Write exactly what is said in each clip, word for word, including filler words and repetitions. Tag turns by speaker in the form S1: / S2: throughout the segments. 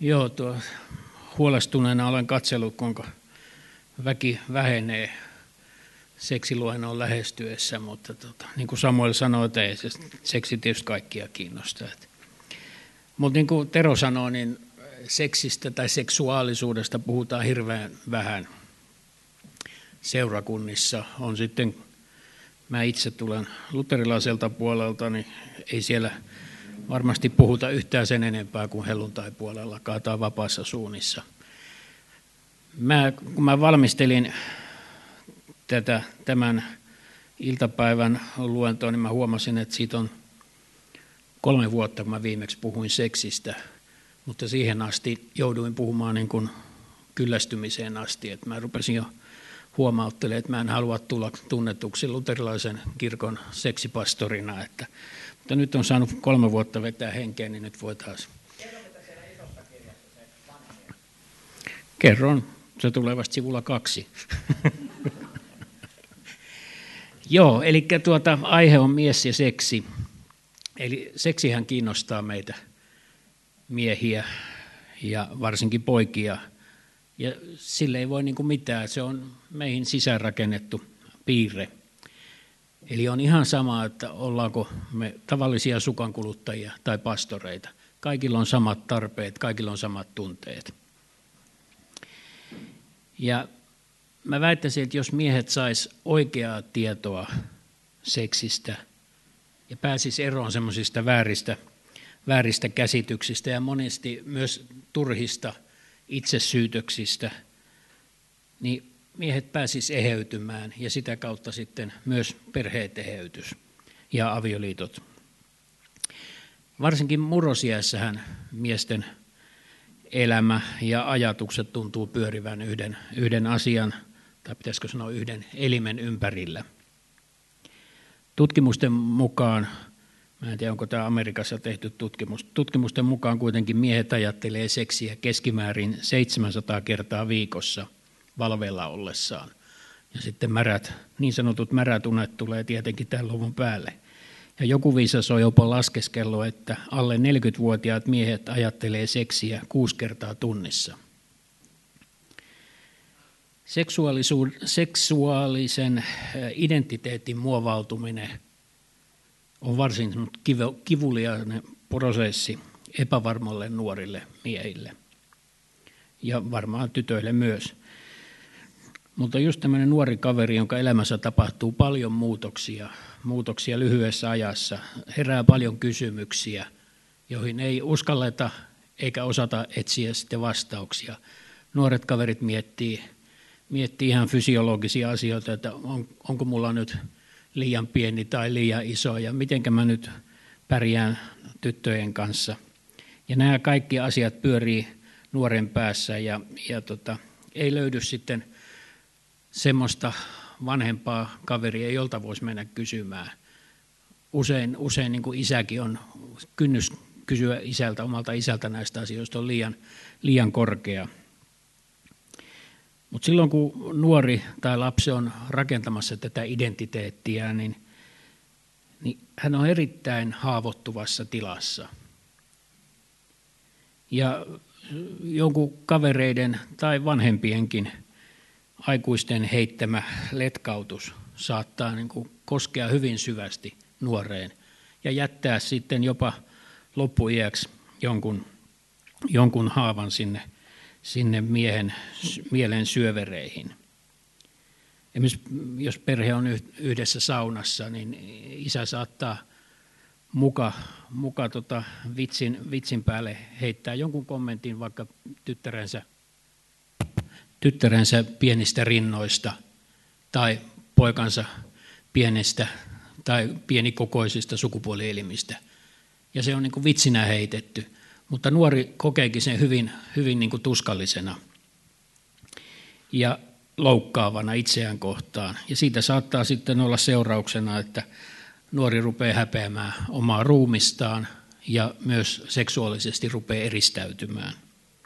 S1: Joo, tuo huolestuneena olen katsellut, kuinka väki vähenee seksiluennon lähestyessä, mutta tota, niin kuin Samuel sanoi, että ei se seksi tietysti kaikkia kiinnostaa. Mutta niin kuin Tero sanoi, niin seksistä tai seksuaalisuudesta puhutaan hirveän vähän seurakunnissa. On sitten, mä itse tulen luterilaiselta puolelta, niin ei siellä varmasti puhuta yhtään sen enempää kuin helluntaipuolellakaan tai vapaassa suunnissa. Mä, kun mä valmistelin tätä, tämän iltapäivän luentoa, niin mä huomasin, että siitä on kolme vuotta, kun mä viimeksi puhuin seksistä, mutta siihen asti jouduin puhumaan niin kuin kyllästymiseen asti, että mä rupesin jo huomauttelemaan, että mä en halua tulla tunnetuksi luterilaisen kirkon seksipastorina, että, mutta nyt on saanut kolme vuotta vetää henkeä, niin nyt voi taas.
S2: Kerro, mitä siellä isossa kirjassa se vanhempi.
S1: Kerron, se tulee vasta sivulla kaksi. Joo, eli tuota, aihe on mies ja seksi. Eli seksihän kiinnostaa meitä miehiä ja varsinkin poikia. Ja sille ei voi niin kuin mitään, se on meihin sisäänrakennettu piirre. Eli on ihan sama, että ollaanko me tavallisia sukankuluttajia tai pastoreita. Kaikilla on samat tarpeet, kaikilla on samat tunteet. Ja mä väittäisin, että jos miehet sais oikeaa tietoa seksistä ja pääsis eroon semmoisista vääristä, vääristä käsityksistä ja monesti myös turhista itsesyytöksistä, niin miehet pääsis eheytymään ja sitä kautta sitten myös perheet eheytys ja avioliitot. Varsinkin murrosiässähän miesten elämä ja ajatukset tuntuu pyörivän yhden, yhden asian, tai pitäisikö sanoa yhden elimen ympärillä. Tutkimusten mukaan, mä en tiedä onko tämä Amerikassa tehty tutkimus, tutkimusten mukaan kuitenkin miehet ajattelee seksiä keskimäärin seitsemänsataa kertaa viikossa valveilla ollessaan. Ja sitten märät, niin sanotut märät unet tulee tietenkin tämän luvun päälle. Ja joku viisas on jopa laskeskellut, että alle neljäkymmentävuotiaat miehet ajattelee seksiä kuusi kertaa tunnissa. Seksuaalisen identiteetin muovautuminen on varsin kivuliainen prosessi epävarmoille nuorille miehille ja varmaan tytöille myös. Mutta just tämmöinen nuori kaveri, jonka elämässä tapahtuu paljon muutoksia, muutoksia lyhyessä ajassa, herää paljon kysymyksiä, joihin ei uskalleta eikä osata etsiä sitten vastauksia. Nuoret kaverit miettii, miettii ihan fysiologisia asioita, että on, onko mulla nyt liian pieni tai liian iso ja mitenkä mä nyt pärjään tyttöjen kanssa. Ja nämä kaikki asiat pyörii nuoren päässä ja, ja tota, ei löydy sitten semmoista vanhempaa kaveria, jolta voisi mennä kysymään. Usein, usein niin kuin isäkin on, kynnys kysyä isältä, omalta isältä näistä asioista on liian, liian korkea. Mutta silloin kun nuori tai lapsi on rakentamassa tätä identiteettiä, niin, niin hän on erittäin haavoittuvassa tilassa. Ja jonkun kavereiden tai vanhempienkin aikuisten heittämä letkautus saattaa niin kuin koskea hyvin syvästi nuoreen ja jättää sitten jopa loppuiäksi jonkun, jonkun haavan sinne, sinne miehen mielen syövereihin. Esimerkiksi jos perhe on yhdessä saunassa, niin isä saattaa muka, muka tota vitsin, vitsin päälle heittää jonkun kommentin vaikka tyttärensä tyttärensä pienistä rinnoista tai poikansa pienestä tai pienikokoisista sukupuolielimistä. Ja se on niin kuin vitsinä heitetty, mutta nuori kokeekin sen hyvin, hyvin niin kuin tuskallisena ja loukkaavana itseään kohtaan. Ja siitä saattaa sitten olla seurauksena, että nuori rupeaa häpeämään omaa ruumistaan ja myös seksuaalisesti rupeaa eristäytymään.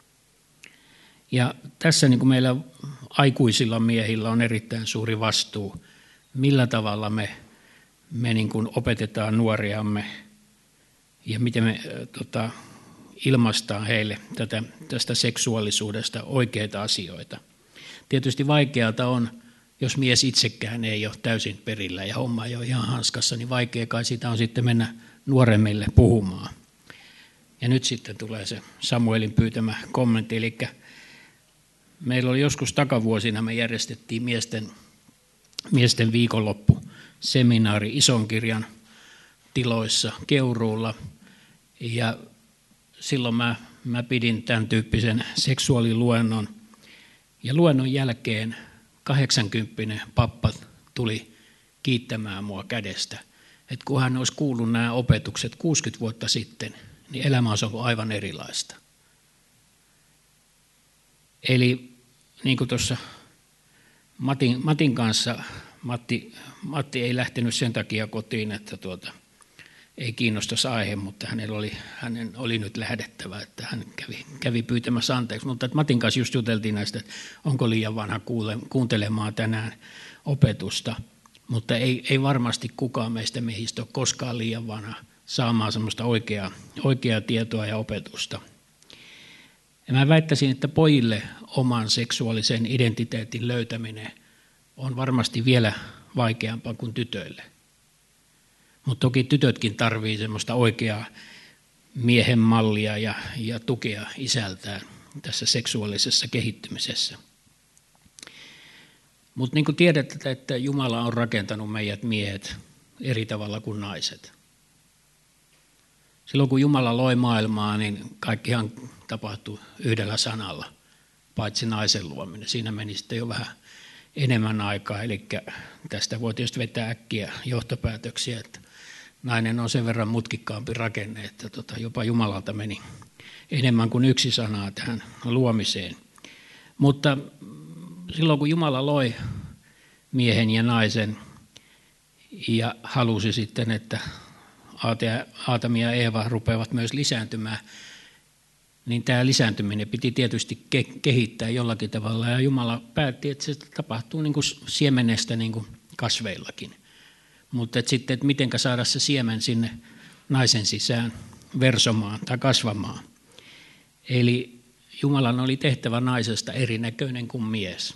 S1: Ja tässä niin kuin meillä aikuisilla miehillä on erittäin suuri vastuu, millä tavalla me, me niin kuin opetetaan nuoriamme ja miten me tota, ilmaistaan heille tätä, tästä seksuaalisuudesta oikeita asioita. Tietysti vaikeata on, jos mies itsekään ei ole täysin perillä ja homma ei ole ihan hanskassa, niin vaikea kai sitä on sitten mennä nuoremmille puhumaan. Ja nyt sitten tulee se Samuelin pyytämä kommentti, eli meillä oli joskus takavuosina, me järjestettiin miesten, miesten viikonloppu seminaari Isonkirjan tiloissa Keuruulla, ja silloin mä, mä pidin tämän tyyppisen seksuaaliluennon, ja luennon jälkeen kahdeksankymppinen pappa tuli kiittämään mua kädestä, että kun hän olisi kuullut nämä opetukset kuusikymmentä vuotta sitten, niin elämä olisi ollut aivan erilaista. Eli niin kuin tuossa Matin, Matin kanssa, Matti, Matti ei lähtenyt sen takia kotiin, että tuota, ei kiinnostaisi aihe, mutta hänellä oli, hänen oli nyt lähdettävä, että hän kävi, kävi pyytämässä anteeksi. Mutta Matin kanssa just juteltiin näistä, että onko liian vanha kuule, kuuntelemaan tänään opetusta, mutta ei, ei varmasti kukaan meistä miehistä ole koskaan liian vanha saamaan semmoista oikeaa, oikeaa tietoa ja opetusta. Ja mä väittäisin, että pojille oman seksuaalisen identiteetin löytäminen on varmasti vielä vaikeampaa kuin tytöille. Mutta toki tytötkin tarvitsee semmoista oikeaa miehen mallia ja, ja tukea isältään tässä seksuaalisessa kehittymisessä. Mutta niin kuin tiedätte, että Jumala on rakentanut meidät miehet eri tavalla kuin naiset. Silloin kun Jumala loi maailmaa, niin kaikkihan tapahtui yhdellä sanalla, paitsi naisen luominen. Siinä meni sitten jo vähän enemmän aikaa, eli tästä voi tietysti vetää äkkiä johtopäätöksiä, että nainen on sen verran mutkikkaampi rakenne, että tota, jopa Jumalalta meni enemmän kuin yksi sana tähän luomiseen. Mutta silloin kun Jumala loi miehen ja naisen ja halusi sitten, että Aatami ja Eeva rupeavat myös lisääntymään, niin tämä lisääntyminen piti tietysti kehittää jollakin tavalla. Ja Jumala päätti, että se tapahtuu niin kuin siemenestä niin kuin kasveillakin. Mutta että sitten, että miten saada se siemen sinne naisen sisään versomaan tai kasvamaan. Eli Jumalan oli tehtävä naisesta erinäköinen kuin mies.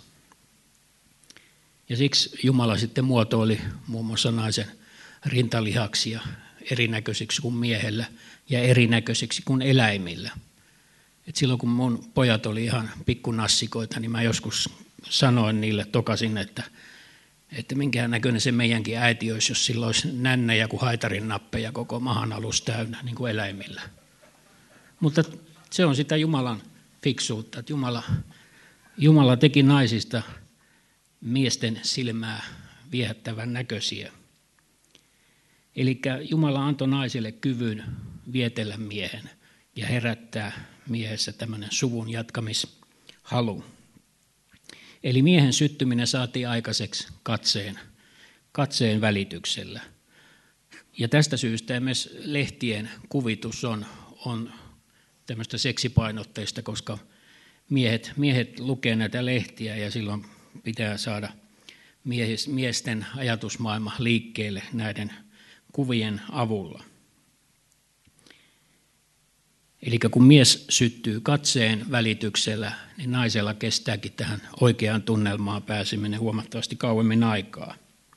S1: Ja siksi Jumala sitten muotoili muun muassa naisen rintalihaksia erinäköisiksi kuin miehellä ja erinäköisiksi kuin eläimillä. Et silloin kun mun pojat oli ihan pikkunassikoita, niin mä joskus sanoin niille tokasin, että, että minkään näköinen se meidänkin äiti olisi, jos sillä olisi nännejä kuin haitarin nappeja koko mahan alus täynnä, niin kuin eläimillä. Mutta se on sitä Jumalan fiksuutta, että Jumala, Jumala teki naisista miesten silmää viehättävän näköisiä. Eli Jumala antoi naisille kyvyn vietellä miehen ja herättää miehessä tämmöinen suvun jatkamishalu. Eli miehen syttyminen saatiin aikaiseksi katseen, katseen välityksellä. Ja tästä syystä myös lehtien kuvitus on, on tämmöistä seksipainotteista, koska miehet, miehet lukee näitä lehtiä ja silloin pitää saada mies, miesten ajatusmaailma liikkeelle näiden kuvien avulla. Eli kun mies syttyy katseen välityksellä, niin naisella kestääkin tähän oikeaan tunnelmaan pääseminen huomattavasti kauemmin aikaa.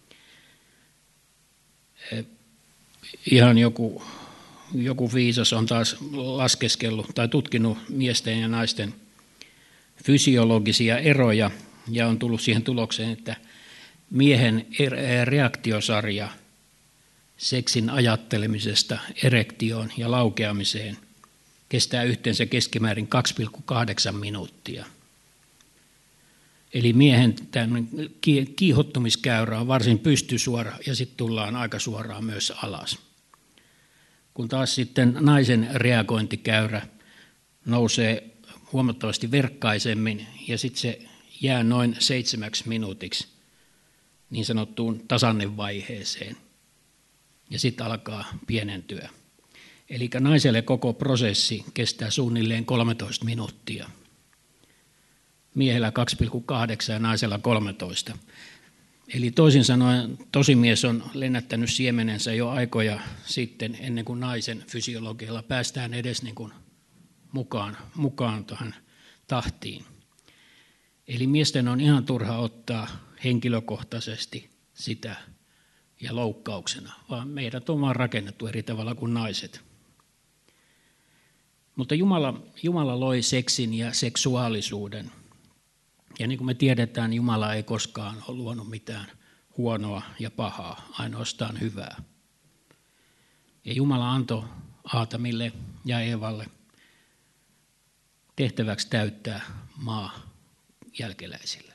S1: Ihan joku, joku viisas on taas laskeskellut tai tutkinut miesten ja naisten fysiologisia eroja ja on tullut siihen tulokseen, että miehen reaktiosarja seksin ajattelemisesta erektioon ja laukeamiseen kestää yhteensä keskimäärin kaksi pilkku kahdeksan minuuttia. Eli miehen kiihottumiskäyrä on varsin pystysuora ja sitten tullaan aika suoraan myös alas. Kun taas sitten naisen reagointikäyrä nousee huomattavasti verkkaisemmin ja sitten se jää noin seitsemäksi minuutiksi niin sanottuun tasannevaiheeseen ja sitten alkaa pienentyä. Eli naiselle koko prosessi kestää suunnilleen kolmetoista minuuttia. Miehellä kaksi pilkku kahdeksan ja naisella kolmetoista. Eli toisin sanoen tosimies on lennättänyt siemenensä jo aikoja sitten ennen kuin naisen fysiologialla päästään edes niin kuin mukaan, mukaan tähän tahtiin. Eli miesten on ihan turha ottaa henkilökohtaisesti sitä ja loukkauksena, vaan meidät on vaan rakennettu eri tavalla kuin naiset. Mutta Jumala, Jumala loi seksin ja seksuaalisuuden. Ja niin kuin me tiedetään, Jumala ei koskaan ole luonut mitään huonoa ja pahaa, ainoastaan hyvää. Ja Jumala antoi Aatamille ja Eevalle tehtäväksi täyttää maa jälkeläisillä.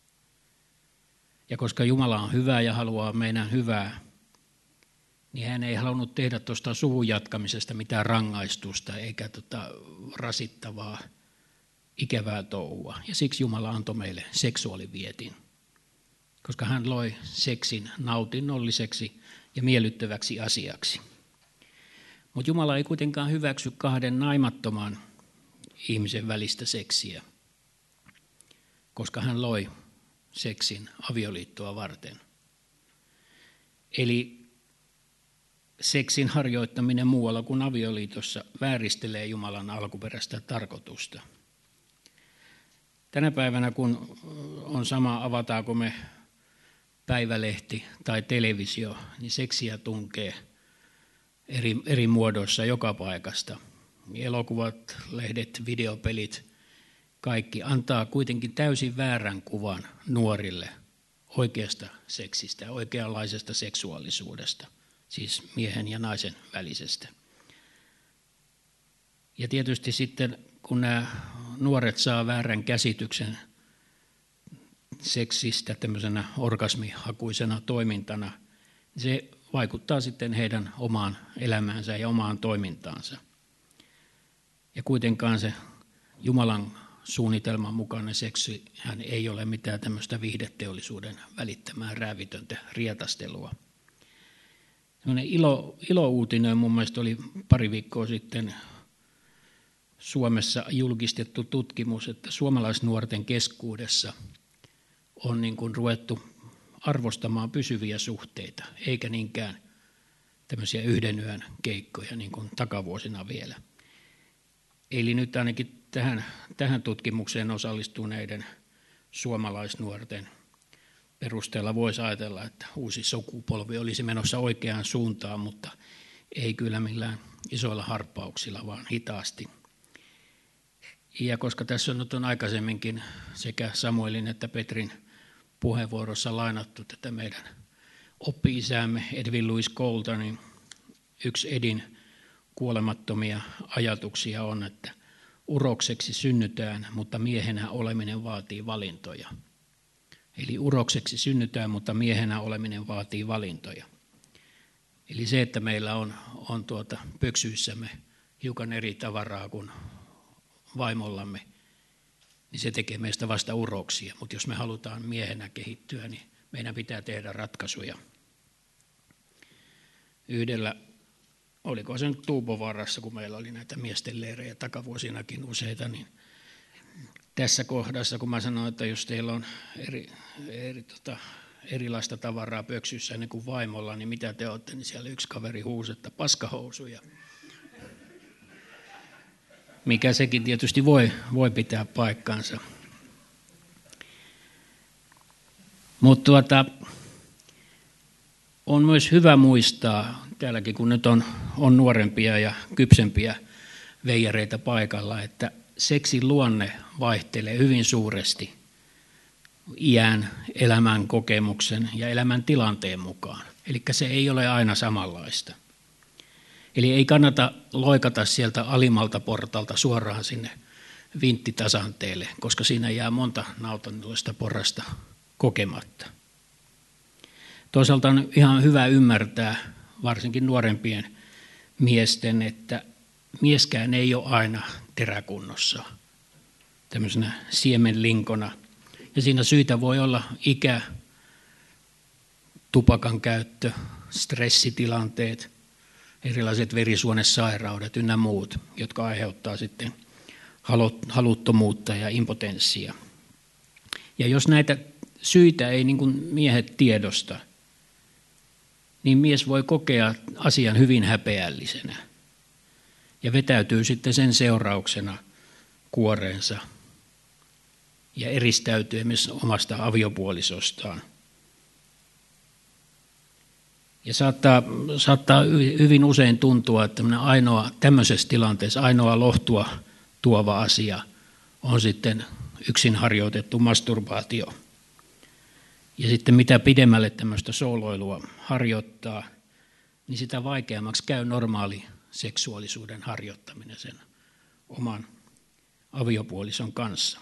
S1: Ja koska Jumala on hyvä ja haluaa meidän hyvää, niin hän ei halunnut tehdä tuosta suvun jatkamisesta mitään rangaistusta eikä tota rasittavaa, ikävää touhua. Ja siksi Jumala antoi meille seksuaalivietin, koska hän loi seksin nautinnolliseksi ja miellyttäväksi asiaksi. Mutta Jumala ei kuitenkaan hyväksy kahden naimattoman ihmisen välistä seksiä, koska hän loi seksin avioliittoa varten. Eli seksin harjoittaminen muualla kuin avioliitossa vääristelee Jumalan alkuperäistä tarkoitusta. Tänä päivänä, kun on sama, avataanko me päivälehti tai televisio, niin seksiä tunkee eri, eri muodoissa joka paikasta. Elokuvat, lehdet, videopelit, kaikki antaa kuitenkin täysin väärän kuvan nuorille oikeasta seksistä, oikeanlaisesta seksuaalisuudesta, siis miehen ja naisen välisestä. Ja tietysti sitten, kun nämä nuoret saa väärän käsityksen seksistä tämmöisenä orgasmihakuisena toimintana, se vaikuttaa sitten heidän omaan elämäänsä ja omaan toimintaansa. Ja kuitenkaan se Jumalan suunnitelman mukainen seksi hän ei ole mitään tämmöistä viihdeteollisuuden välittämää räävitöntä rietastelua. Sellainen ilo, ilouutinen mun mielestä oli pari viikkoa sitten Suomessa julkistettu tutkimus, että suomalaisnuorten keskuudessa on niin kuin ruvettu arvostamaan pysyviä suhteita, eikä niinkään tämmöisiä yhden yön keikkoja niin kuin takavuosina vielä. Eli nyt ainakin tähän, tähän tutkimukseen osallistuneiden suomalaisnuorten perusteella voisi ajatella, että uusi sukupolvi olisi menossa oikeaan suuntaan, mutta ei kyllä millään isoilla harppauksilla, vaan hitaasti. Ja koska tässä nyt on aikaisemminkin sekä Samuelin että Petrin puheenvuorossa lainattu tätä meidän oppi-isäämme Edwin Lewis Colta, niin yksi Edin kuolemattomia ajatuksia on, että urokseksi synnytään, mutta miehenä oleminen vaatii valintoja. Eli urokseksi synnytään, mutta miehenä oleminen vaatii valintoja. Eli se, että meillä on, on tuota pöksyissämme hiukan eri tavaraa kuin vaimollamme, niin se tekee meistä vasta uroksia. Mutta jos me halutaan miehenä kehittyä, niin meidän pitää tehdä ratkaisuja. Yhdellä, oliko se nyt Tuupovaarassa, kun meillä oli näitä miesten leirejä takavuosinakin useita, niin tässä kohdassa, kun mä sanoin, että jos teillä on eri, eri, tota, erilaista tavaraa pöksyssä ennen kuin vaimolla, niin mitä te olette, niin siellä yksi kaveri huusi, että paskahousuja. Mikä sekin tietysti voi, voi pitää paikkansa. Mutta tuota, on myös hyvä muistaa, täälläkin kun nyt on, on nuorempia ja kypsempiä veijareita paikalla, että seksin luonne vaihtelee hyvin suuresti iän, elämän kokemuksen ja elämän tilanteen mukaan. Eli se ei ole aina samanlaista. Eli ei kannata loikata sieltä alimmalta portalta suoraan sinne vinttitasanteelle, koska siinä jää monta nautannollista porrasta kokematta. Toisaalta on ihan hyvä ymmärtää, varsinkin nuorempien miesten, että mieskään ei ole aina teräkunnossa, tämmöisenä siemenlinkona. Ja siinä syitä voi olla ikä, tupakan käyttö, stressitilanteet, erilaiset verisuonesairaudet ynnä muut, jotka aiheuttaa sitten haluttomuutta ja impotenssia. Ja jos näitä syitä ei niin kuin miehet tiedosta, niin mies voi kokea asian hyvin häpeällisenä. ja vetäytyy sitten sen seurauksena kuoreensa ja eristäytyy myös omasta aviopuolisostaan. Ja saattaa, saattaa hyvin usein tuntua, että ainoa, tämmöisessä tilanteessa ainoa lohtua tuova asia on sitten yksin harjoitettu masturbaatio. Ja sitten mitä pidemmälle tämmöistä sooloilua harjoittaa, niin sitä vaikeammaksi käy normaali seksuaalisuuden harjoittaminen sen oman aviopuolison kanssa.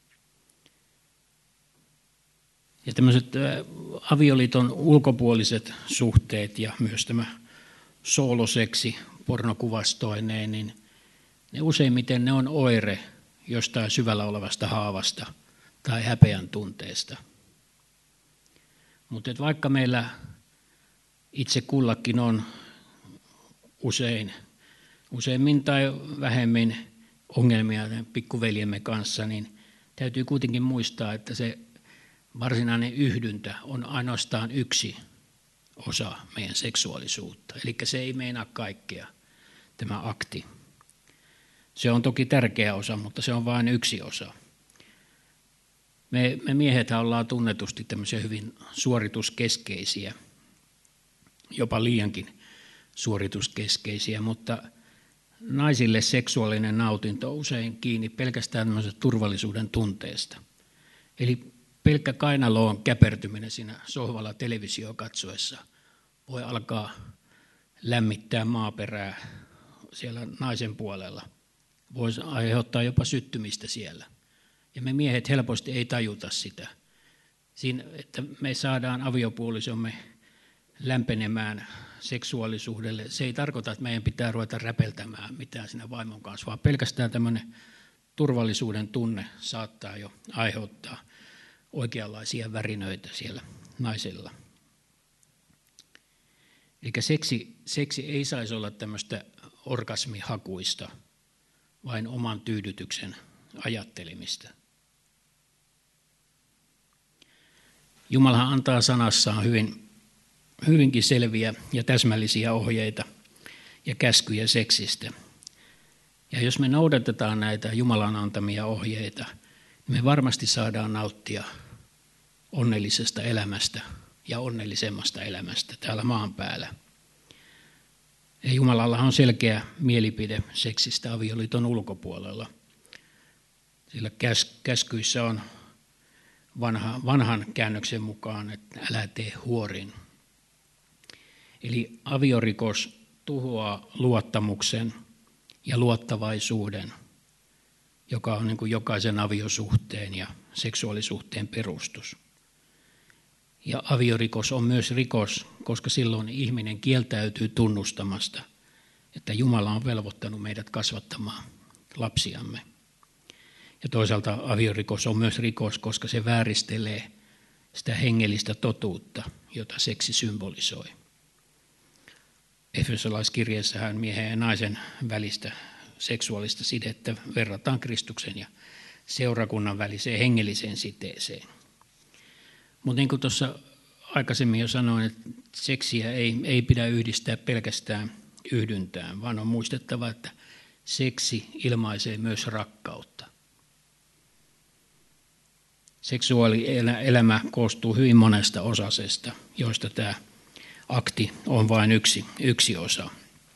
S1: Ja tämmöiset avioliiton ulkopuoliset suhteet ja myös tämä sooloseksi pornokuvastoineen, niin ne useimmiten ne on oire jostain syvällä olevasta haavasta tai häpeän tunteesta. Mutta vaikka meillä itse kullakin on usein, useimmin tai vähemmin ongelmia pikkuveljemme kanssa, niin täytyy kuitenkin muistaa, että se varsinainen yhdyntä on ainoastaan yksi osa meidän seksuaalisuutta. Eli se ei meinaa kaikkea, tämä akti. Se on toki tärkeä osa, mutta se on vain yksi osa. Me, me miehethän ollaan tunnetusti tämmöisiä hyvin suorituskeskeisiä, jopa liiankin suorituskeskeisiä, mutta naisille seksuaalinen nautinto on usein kiinni pelkästään tämmöisestä turvallisuuden tunteesta. Eli pelkkä kainaloon käpertyminen siinä sohvalla televisio katsoessa voi alkaa lämmittää maaperää siellä naisen puolella. Voisi aiheuttaa jopa syttymistä siellä. Ja me miehet helposti ei tajuta sitä. Siinä, että me saadaan aviopuolisomme lämpenemään seksuaalisuudelle. Se ei tarkoita, että meidän pitää ruveta räpeltämään mitään siinä vaimon kanssa, vaan pelkästään tämmöinen turvallisuuden tunne saattaa jo aiheuttaa oikeanlaisia värinöitä siellä naisella. Eli seksi, seksi ei saisi olla tämmöistä orgasmihakuista, vain oman tyydytyksen ajattelemista. Jumalahan antaa sanassaan hyvin, hyvinkin selviä ja täsmällisiä ohjeita ja käskyjä seksistä. Ja jos me noudatetaan näitä Jumalan antamia ohjeita, niin me varmasti saadaan nauttia onnellisesta elämästä ja onnellisemmasta elämästä täällä maan päällä. Ja Jumalalla on selkeä mielipide seksistä avioliiton ulkopuolella. Sillä käskyissä on vanha, vanhan käännöksen mukaan, että älä tee huorin. Eli aviorikos tuhoaa luottamuksen ja luottavaisuuden, joka on niin kuin jokaisen aviosuhteen ja seksuaalisuhteen perustus. Ja aviorikos on myös rikos, koska silloin ihminen kieltäytyy tunnustamasta, että Jumala on velvoittanut meidät kasvattamaan lapsiamme. Ja toisaalta aviorikos on myös rikos, koska se vääristelee sitä hengellistä totuutta, jota seksi symbolisoi. Efesolaiskirjeessähän miehen ja naisen välistä seksuaalista sidettä verrataan Kristuksen ja seurakunnan väliseen hengelliseen siteeseen. Mutta niin kuin tuossa aikaisemmin jo sanoin, että seksiä ei, ei pidä yhdistää pelkästään yhdyntään, vaan on muistettava, että seksi ilmaisee myös rakkautta. Seksuaalielämä koostuu hyvin monesta osasesta, joista tämä akti on vain yksi, yksi osa.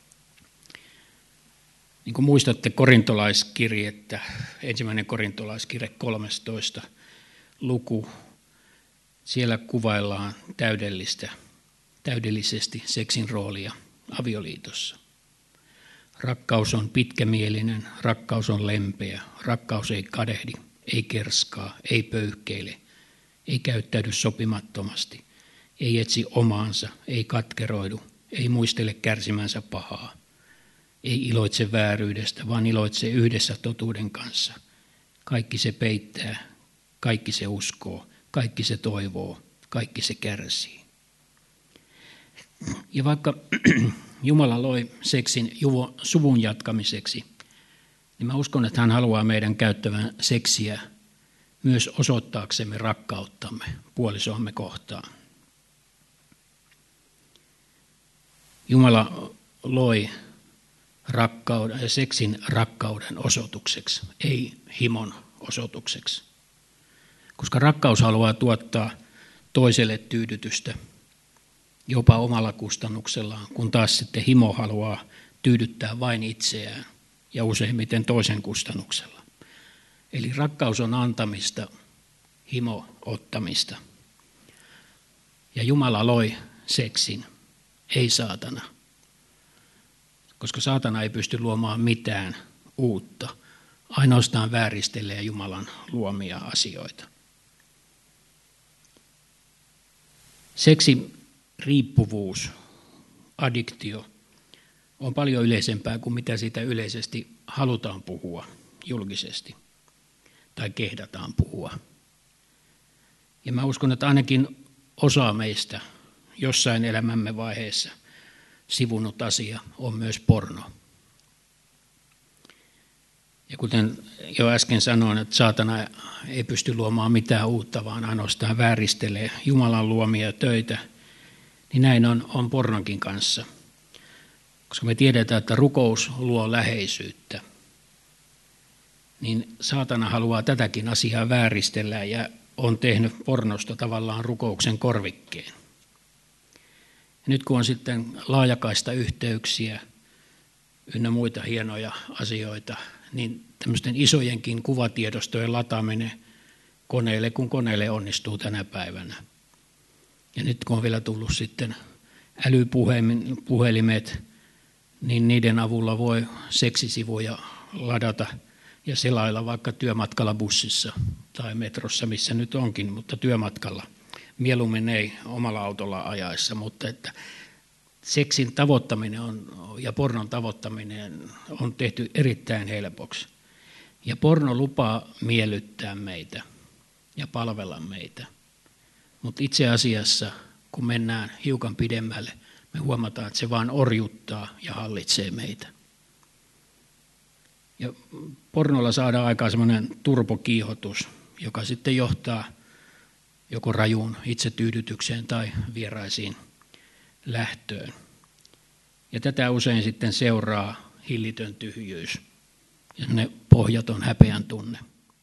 S1: Niin kuin muistatte korintolaiskirjettä, ensimmäinen korintolaiskirje kolmastoista luku, siellä kuvaillaan täydellistä, täydellisesti seksin roolia avioliitossa. Rakkaus on pitkämielinen, rakkaus on lempeä, rakkaus ei kadehdi, ei kerskaa, ei pöyhkeile, ei käyttäydy sopimattomasti, ei etsi omaansa, ei katkeroidu, ei muistele kärsimänsä pahaa, ei iloitse vääryydestä, vaan iloitse yhdessä totuuden kanssa. Kaikki se peittää, kaikki se uskoo, kaikki se toivoo, kaikki se kärsii. Ja vaikka Jumala loi seksin suvun jatkamiseksi, niin mä uskon, että hän haluaa meidän käyttävän seksiä myös osoittaaksemme rakkauttamme puolisoamme kohtaan. Jumala loi rakkauden, seksin rakkauden osoitukseksi, ei himon osoitukseksi. Koska rakkaus haluaa tuottaa toiselle tyydytystä jopa omalla kustannuksellaan, kun taas sitten himo haluaa tyydyttää vain itseään ja useimmiten toisen kustannuksella. Eli rakkaus on antamista, himo ottamista. Ja Jumala loi seksin, ei saatana. Koska saatana ei pysty luomaan mitään uutta, ainoastaan vääristelee Jumalan luomia asioita. Seksi riippuvuus, addiktio, on paljon yleisempää kuin mitä siitä yleisesti halutaan puhua julkisesti tai kehdataan puhua. Ja mä uskon, että ainakin osa meistä jossain elämämme vaiheessa sivunut asia on myös porno. Ja kuten jo äsken sanoin, että saatana ei pysty luomaan mitään uutta, vaan ainoastaan vääristelee Jumalan luomia töitä, niin näin on, on pornonkin kanssa. Koska me tiedetään, että rukous luo läheisyyttä, niin saatana haluaa tätäkin asiaa vääristellä ja on tehnyt pornosta tavallaan rukouksen korvikkeen. Ja nyt kun on sitten laajakaista yhteyksiä ynnä muita hienoja asioita, niin tämmöisten isojenkin kuvatiedostojen lataaminen koneelle kun koneelle onnistuu tänä päivänä. Ja nyt kun on vielä tullut sitten älypuhelimet, niin niiden avulla voi seksisivuja ladata ja selailla vaikka työmatkalla bussissa tai metrossa, missä nyt onkin, mutta työmatkalla. Mieluummin ei omalla autolla ajaessa, mutta että seksin tavoittaminen on, ja pornon tavoittaminen on tehty erittäin helpoksi. Ja porno lupaa miellyttää meitä ja palvella meitä. Mutta itse asiassa, kun mennään hiukan pidemmälle, me huomataan, että se vaan orjuttaa ja hallitsee meitä. Ja pornolla saadaan aikaan semmoinen turbokiihotus, joka sitten johtaa joko rajuun itsetyydytykseen tai vieraisiin lähtöön. Ja tätä usein sitten seuraa hillitön tyhjyys ja ne pohjaton häpeän tunne.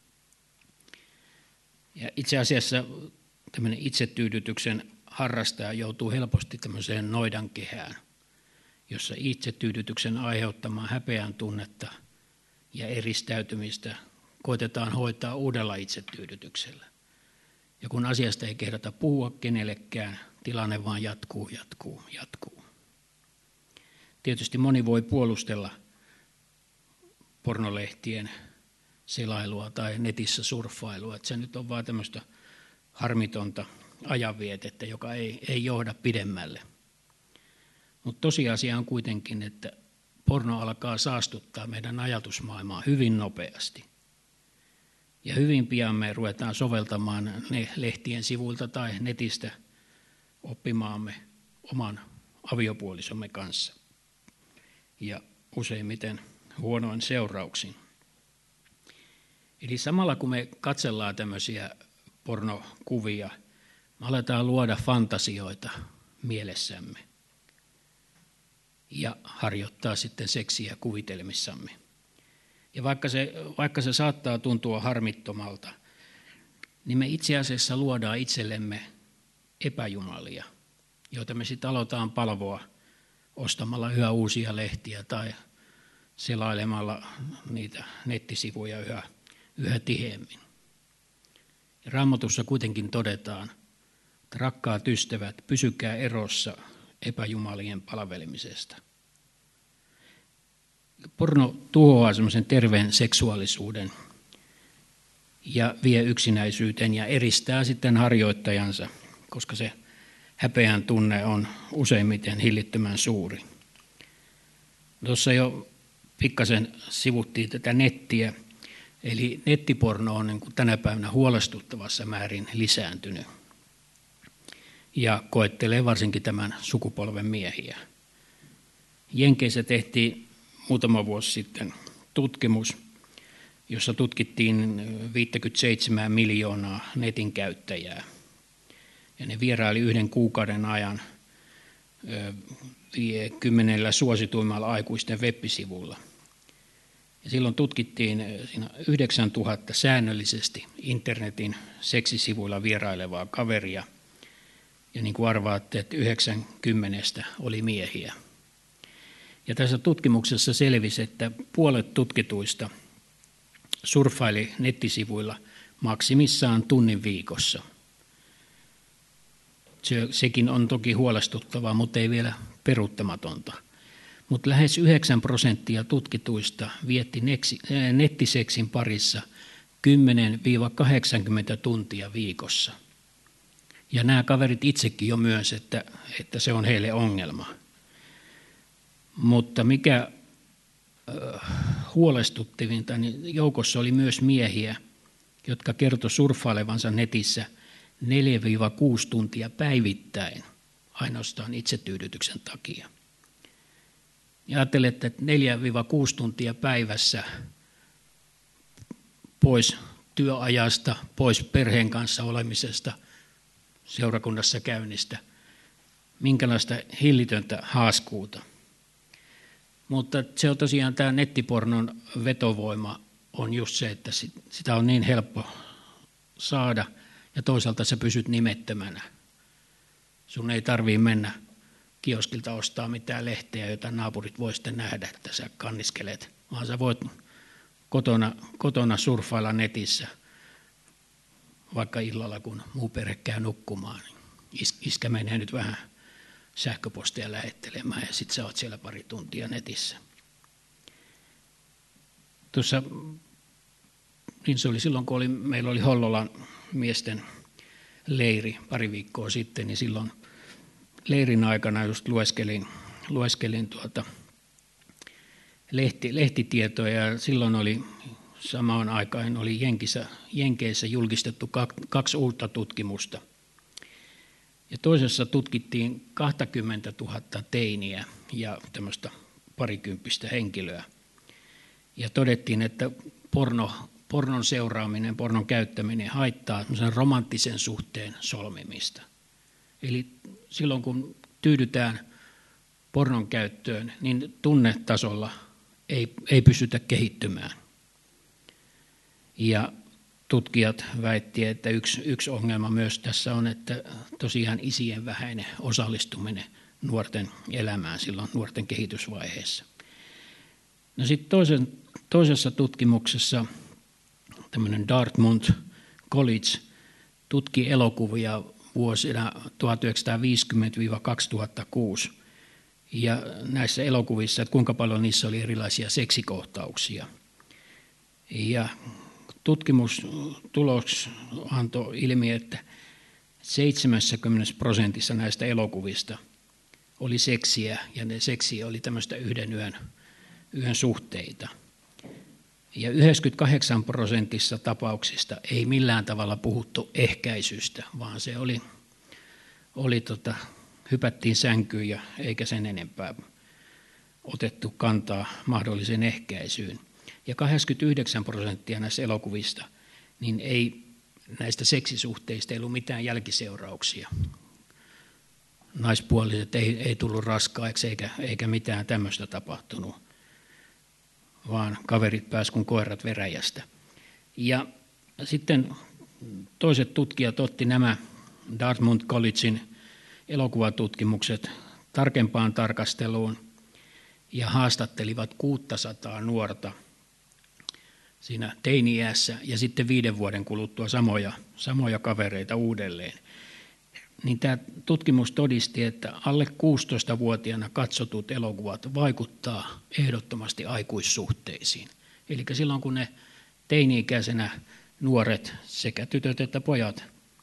S1: Ja itse asiassa tämmöinen itsetyydytyksen harrastaja joutuu helposti tämmöiseen noidankehään, jossa itsetyydytyksen aiheuttamaa häpeän tunnetta ja eristäytymistä koitetaan hoitaa uudella itsetyydytyksellä. Ja kun asiasta ei kehdata puhua kenellekään, tilanne vaan jatkuu, jatkuu, jatkuu. Tietysti moni voi puolustella pornolehtien selailua tai netissä surffailua, että se nyt on vaan tämmöistä harmitonta ajanvietettä, joka ei, ei johda pidemmälle. Mutta tosiasia on kuitenkin, että porno alkaa saastuttaa meidän ajatusmaailmaa hyvin nopeasti. Ja hyvin pian me ruvetaan soveltamaan ne lehtien sivuilta tai netistä oppimaamme oman aviopuolisomme kanssa. Ja useimmiten huonoin seurauksin. Eli samalla kun me katsellaan tämmöisiä pornokuvia, me aletaan luoda fantasioita mielessämme ja harjoittaa sitten seksiä kuvitelmissamme. Ja vaikka se, vaikka se saattaa tuntua harmittomalta, niin me itse asiassa luodaan itsellemme epäjumalia, joita me sitten aloitetaan palvoa ostamalla yhä uusia lehtiä tai selailemalla niitä nettisivuja yhä, yhä tiheemmin. Ja Raamatussa kuitenkin todetaan, että rakkaat ystävät, pysykää erossa epäjumalien palvelemisesta. Porno tuhoaa semmoisen terveen seksuaalisuuden ja vie yksinäisyyteen ja eristää sitten harjoittajansa, koska se häpeän tunne on useimmiten hillittömän suuri. Tuossa jo pikkasen sivuttiin tätä nettiä, eli nettiporno on niin kuin tänä päivänä huolestuttavassa määrin lisääntynyt ja koettelee varsinkin tämän sukupolven miehiä. Jenkeissä tehtiin muutama vuosi sitten tutkimus, jossa tutkittiin viisikymmentäseitsemän miljoonaa netin käyttäjää. Ja ne vieraili yhden kuukauden ajan kymmenellä suosituimmalla aikuisten web-sivulla. Ja silloin tutkittiin siinä yhdeksäntuhatta säännöllisesti internetin seksisivuilla vierailevaa kaveria. Ja niin kuin arvaatte, että yhdeksänkymmentä oli miehiä. Ja tässä tutkimuksessa selvisi, että puolet tutkituista surffaili nettisivuilla maksimissaan tunnin viikossa. Se, sekin on toki huolestuttavaa, mutta ei vielä peruuttamatonta. Mutta lähes yhdeksän prosenttia tutkituista vietti nettiseksin parissa kymmenen kahdeksankymmentä tuntia viikossa. Ja nämä kaverit itsekin jo myös, että, että se on heille ongelma. Mutta mikä äh, huolestuttavinta, niin joukossa oli myös miehiä, jotka kertoi surffailevansa netissä neljä kuusi tuntia päivittäin ainoastaan itsetyydytyksen takia. Ja ajattelette, että neljä kuusi tuntia päivässä pois työajasta, pois perheen kanssa olemisesta, seurakunnassa käynnistä, minkälaista hillitöntä haaskuuta. Mutta se on tosiaan tämä nettipornon vetovoima on just se, että sitä on niin helppo saada ja toisaalta sä pysyt nimettömänä. Sun ei tarvitse mennä kioskilta ostaa mitään lehteä, jota naapurit voi sitten nähdä, että sä kanniskelet, vaan sä voit kotona, kotona surffailla netissä, vaikka illalla kun muu perhe käy nukkumaan. Is, iskä menee nyt vähän sähköpostia lähettelemään ja sitten sä oot siellä pari tuntia netissä. Tuossa, niin se oli silloin, kun oli, meillä oli Hollolan miesten leiri pari viikkoa sitten, niin silloin leirin aikana just lueskelin, lueskelin tuota lehti, lehtitietoja ja silloin oli samaan aikaan oli Jenkissä, Jenkeissä julkistettu kaksi uutta tutkimusta. Ja toisessa tutkittiin kaksikymmentätuhatta teiniä ja tämmöistä parikymppistä henkilöä. Ja todettiin, että porno, pornon seuraaminen, pornon käyttäminen haittaa romanttisen suhteen solmimista. Eli silloin kun tyydytään pornon käyttöön, niin tunnetasolla ei, ei pystytä kehittymään. Ja tutkijat väitti, että yksi, yksi ongelma myös tässä on, että tosiaan isien vähäinen osallistuminen nuorten elämään silloin nuorten kehitysvaiheessa. No sitten toisen, toisessa tutkimuksessa tämmöinen Dartmouth College tutki elokuvia vuosina tuhatyhdeksänsataaviisikymmentä kaksituhattakuusi ja näissä elokuvissa, että kuinka paljon niissä oli erilaisia seksikohtauksia. Ja tutkimustulos antoi ilmi, että seitsemänkymmentä prosentissa näistä elokuvista oli seksiä ja ne seksiä oli tämmöistä yhden yön, yön suhteita. Ja yhdeksänkymmentäkahdeksan prosentissa tapauksista ei millään tavalla puhuttu ehkäisystä, vaan se oli, oli tota, hypättiin sänkyyn ja eikä sen enempää otettu kantaa mahdolliseen ehkäisyyn. Ja kahdeksankymmentäyhdeksän prosenttia näistä elokuvista, niin ei näistä seksisuhteista ei ollut mitään jälkiseurauksia. Naispuoliset ei, ei tullut raskaaksi eikä, eikä mitään tämmöistä tapahtunut, vaan kaverit pääsivät kuin koirat veräjästä. Ja sitten toiset tutkijat otti nämä Dartmouth Collegein elokuvatutkimukset tarkempaan tarkasteluun ja haastattelivat kuusisataa nuorta siinä teini-iässä ja sitten viiden vuoden kuluttua samoja, samoja kavereita uudelleen. Niin tämä tutkimus todisti, että alle kuusitoistavuotiaana katsotut elokuvat vaikuttaa ehdottomasti aikuissuhteisiin. Eli silloin kun ne teini-ikäisenä nuoret, sekä tytöt että pojat,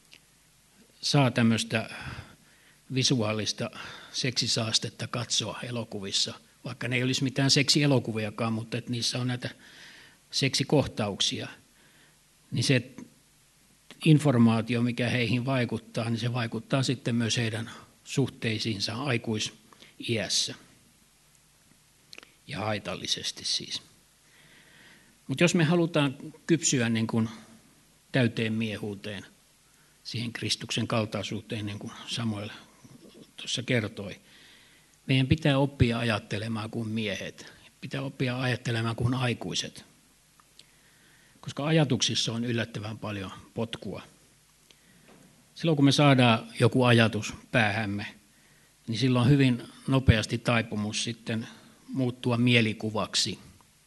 S1: saa tämmöistä visuaalista seksisaastetta katsoa elokuvissa, vaikka ne ei olisi mitään seksielokuviakaan, mutta että niissä on näitä seksikohtauksia, niin se informaatio, mikä heihin vaikuttaa, niin se vaikuttaa sitten myös heidän suhteisiinsa aikuisiässä ja haitallisesti siis. Mutta jos me halutaan kypsyä niin kuin täyteen miehuuteen, siihen Kristuksen kaltaisuuteen, niin kuin Samuel tuossa kertoi, Meidän pitää oppia ajattelemaan kuin miehet. Pitää oppia ajattelemaan kuin aikuiset. Koska ajatuksissa on yllättävän paljon potkua. Silloin kun me saadaan joku ajatus päähämme, niin silloin on hyvin nopeasti taipumus sitten muuttua mielikuvaksi.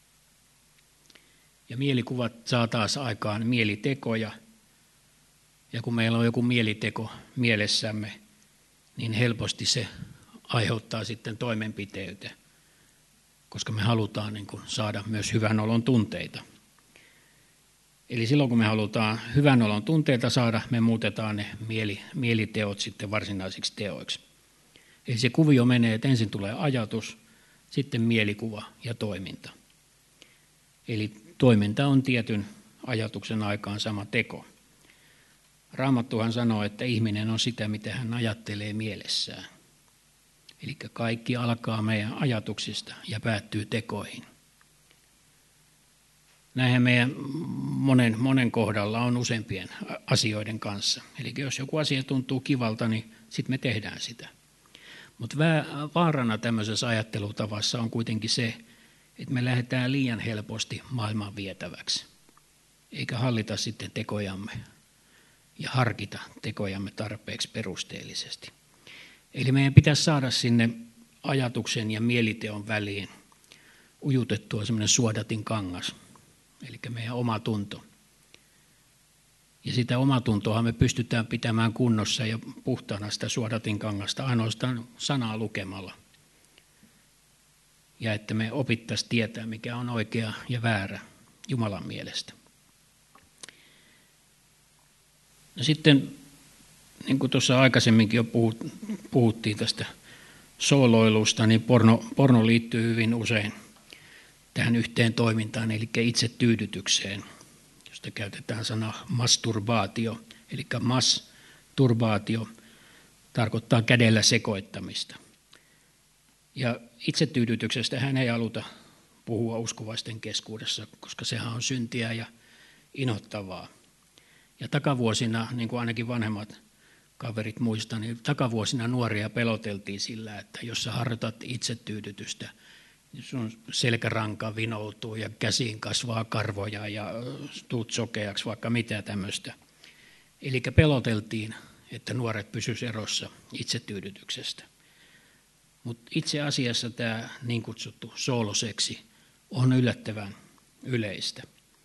S1: Ja mielikuvat saa taas aikaan mielitekoja. Ja kun meillä on joku mieliteko mielessämme, niin helposti se aiheuttaa sitten toimenpiteitä, koska me halutaan niin kuin saada myös hyvän olon tunteita. Eli silloin kun me halutaan hyvän olon tunteita saada, me muutetaan ne mieli, mieliteot sitten varsinaisiksi teoiksi. Eli se kuvio menee, että ensin tulee ajatus, sitten mielikuva ja toiminta. Eli toiminta on tietyn ajatuksen aikaan sama teko. Raamattuhan sanoo, että ihminen on sitä, mitä hän ajattelee mielessään. Eli kaikki alkaa meidän ajatuksista ja päättyy tekoihin. Näinhän meidän monen, monen kohdalla on useampien asioiden kanssa. Eli jos joku asia tuntuu kivalta, niin sitten me tehdään sitä. Mutta vaarana tämmöisessä ajattelutavassa on kuitenkin se, että me lähdetään liian helposti maailman vietäväksi, eikä hallita sitten tekojamme ja harkita tekojamme tarpeeksi perusteellisesti. Eli meidän pitäisi saada sinne ajatuksen ja mieliteon väliin ujutettua semmoinen suodatin kangas, eli meidän oma tunto. Ja sitä omatuntoa me pystytään pitämään kunnossa ja puhtaana sitä suodatin kangasta ainoastaan sanaa lukemalla. Ja että me opittaisiin tietää, mikä on oikea ja väärä Jumalan mielestä. No sitten, niin kuin tuossa aikaisemminkin jo puhuttiin tästä sooloilusta, niin porno, porno liittyy hyvin usein tähän yhteen toimintaan, eli itsetyydytykseen, josta käytetään sanaa masturbaatio, eli masturbaatio tarkoittaa kädellä sekoittamista. Ja itsetyydytyksestä hän ei haluta puhua uskovaisten keskuudessa, koska sehän on syntiä ja inhottavaa. Ja takavuosina, niin kuin ainakin vanhemmat kaverit muistan, niin takavuosina nuoria peloteltiin sillä, että jos sä harjoitat itsetyydytystä, niin sun selkäranka vinoutuu ja käsiin kasvaa karvoja ja tuut sokeaksi, vaikka mitä tämmöistä. Eli peloteltiin, että nuoret pysyisivät erossa itsetyydytyksestä. Mutta itse asiassa tämä niin kutsuttu sooloseksi on yllättävän yleistä.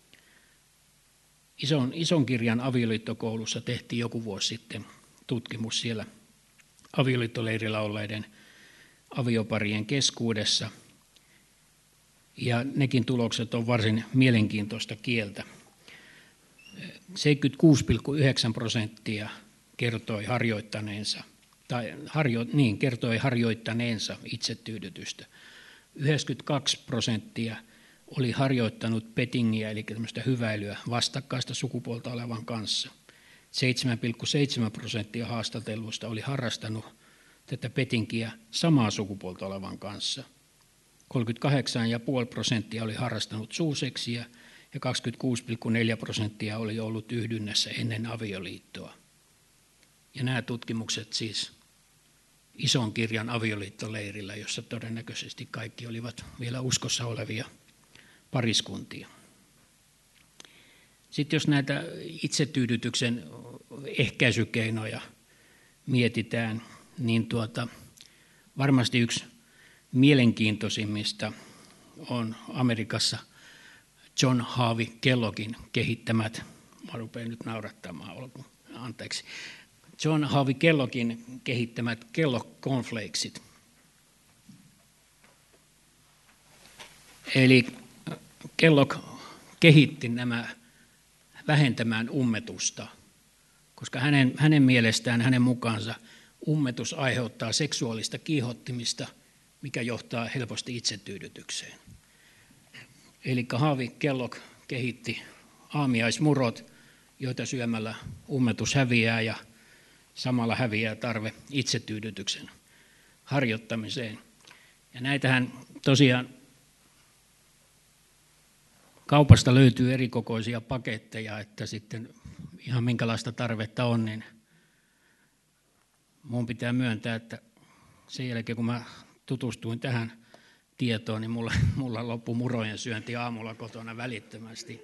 S1: Ison, ison kirjan avioliittokoulussa tehtiin joku vuosi sitten tutkimus siellä avioliittoleirillä olleiden avioparien keskuudessa. Ja nekin tulokset on varsin mielenkiintoista kieltä. seitsemänkymmentäkuusi pilkku yhdeksän prosenttia kertoi harjoittaneensa, tai harjo, niin, kertoi harjoittaneensa itsetyydytystä. yhdeksänkymmentäkaksi prosenttia oli harjoittanut pettingiä, eli tämmöistä hyväilyä vastakkaista sukupuolta olevan kanssa. seitsemän pilkku seitsemän prosenttia haastatelluista oli harrastanut tätä pettingiä samaa sukupuolta olevan kanssa. kolmekymmentäkahdeksan pilkku viisi prosenttia oli harrastanut suuseksiä ja kaksikymmentäkuusi pilkku neljä prosenttia oli ollut yhdynnässä ennen avioliittoa. Ja nämä tutkimukset siis ison kirjan avioliittoleirillä, jossa todennäköisesti kaikki olivat vielä uskossa olevia pariskuntia. Sitten jos näitä itsetyydytyksen ehkäisykeinoja mietitään, niin tuota, varmasti yksi mielenkiintoisimmista on Amerikassa John Harvey Kelloggin kehittämät, mä rupean nyt naurattamaan, anteeksi, John Harvey Kelloggin kehittämät Kellogg Cornflakesit. Eli Kellogg kehitti nämä vähentämään ummetusta, koska hänen, hänen mielestään, hänen mukaansa ummetus aiheuttaa seksuaalista kiihottimista, mikä johtaa helposti itsetyydytykseen. Eli Harvey Kellogg kehitti aamiaismurot, joita syömällä ummetus häviää ja samalla häviää tarve itsetyydytyksen harjoittamiseen. Ja näitähän tosiaan kaupasta löytyy erikokoisia paketteja, että sitten ihan minkälaista tarvetta on, niin minun pitää myöntää, että sen jälkeen kun mä tutustuin tähän tietoon, niin mulla, mulla loppui murojen syönti aamulla kotona välittömästi.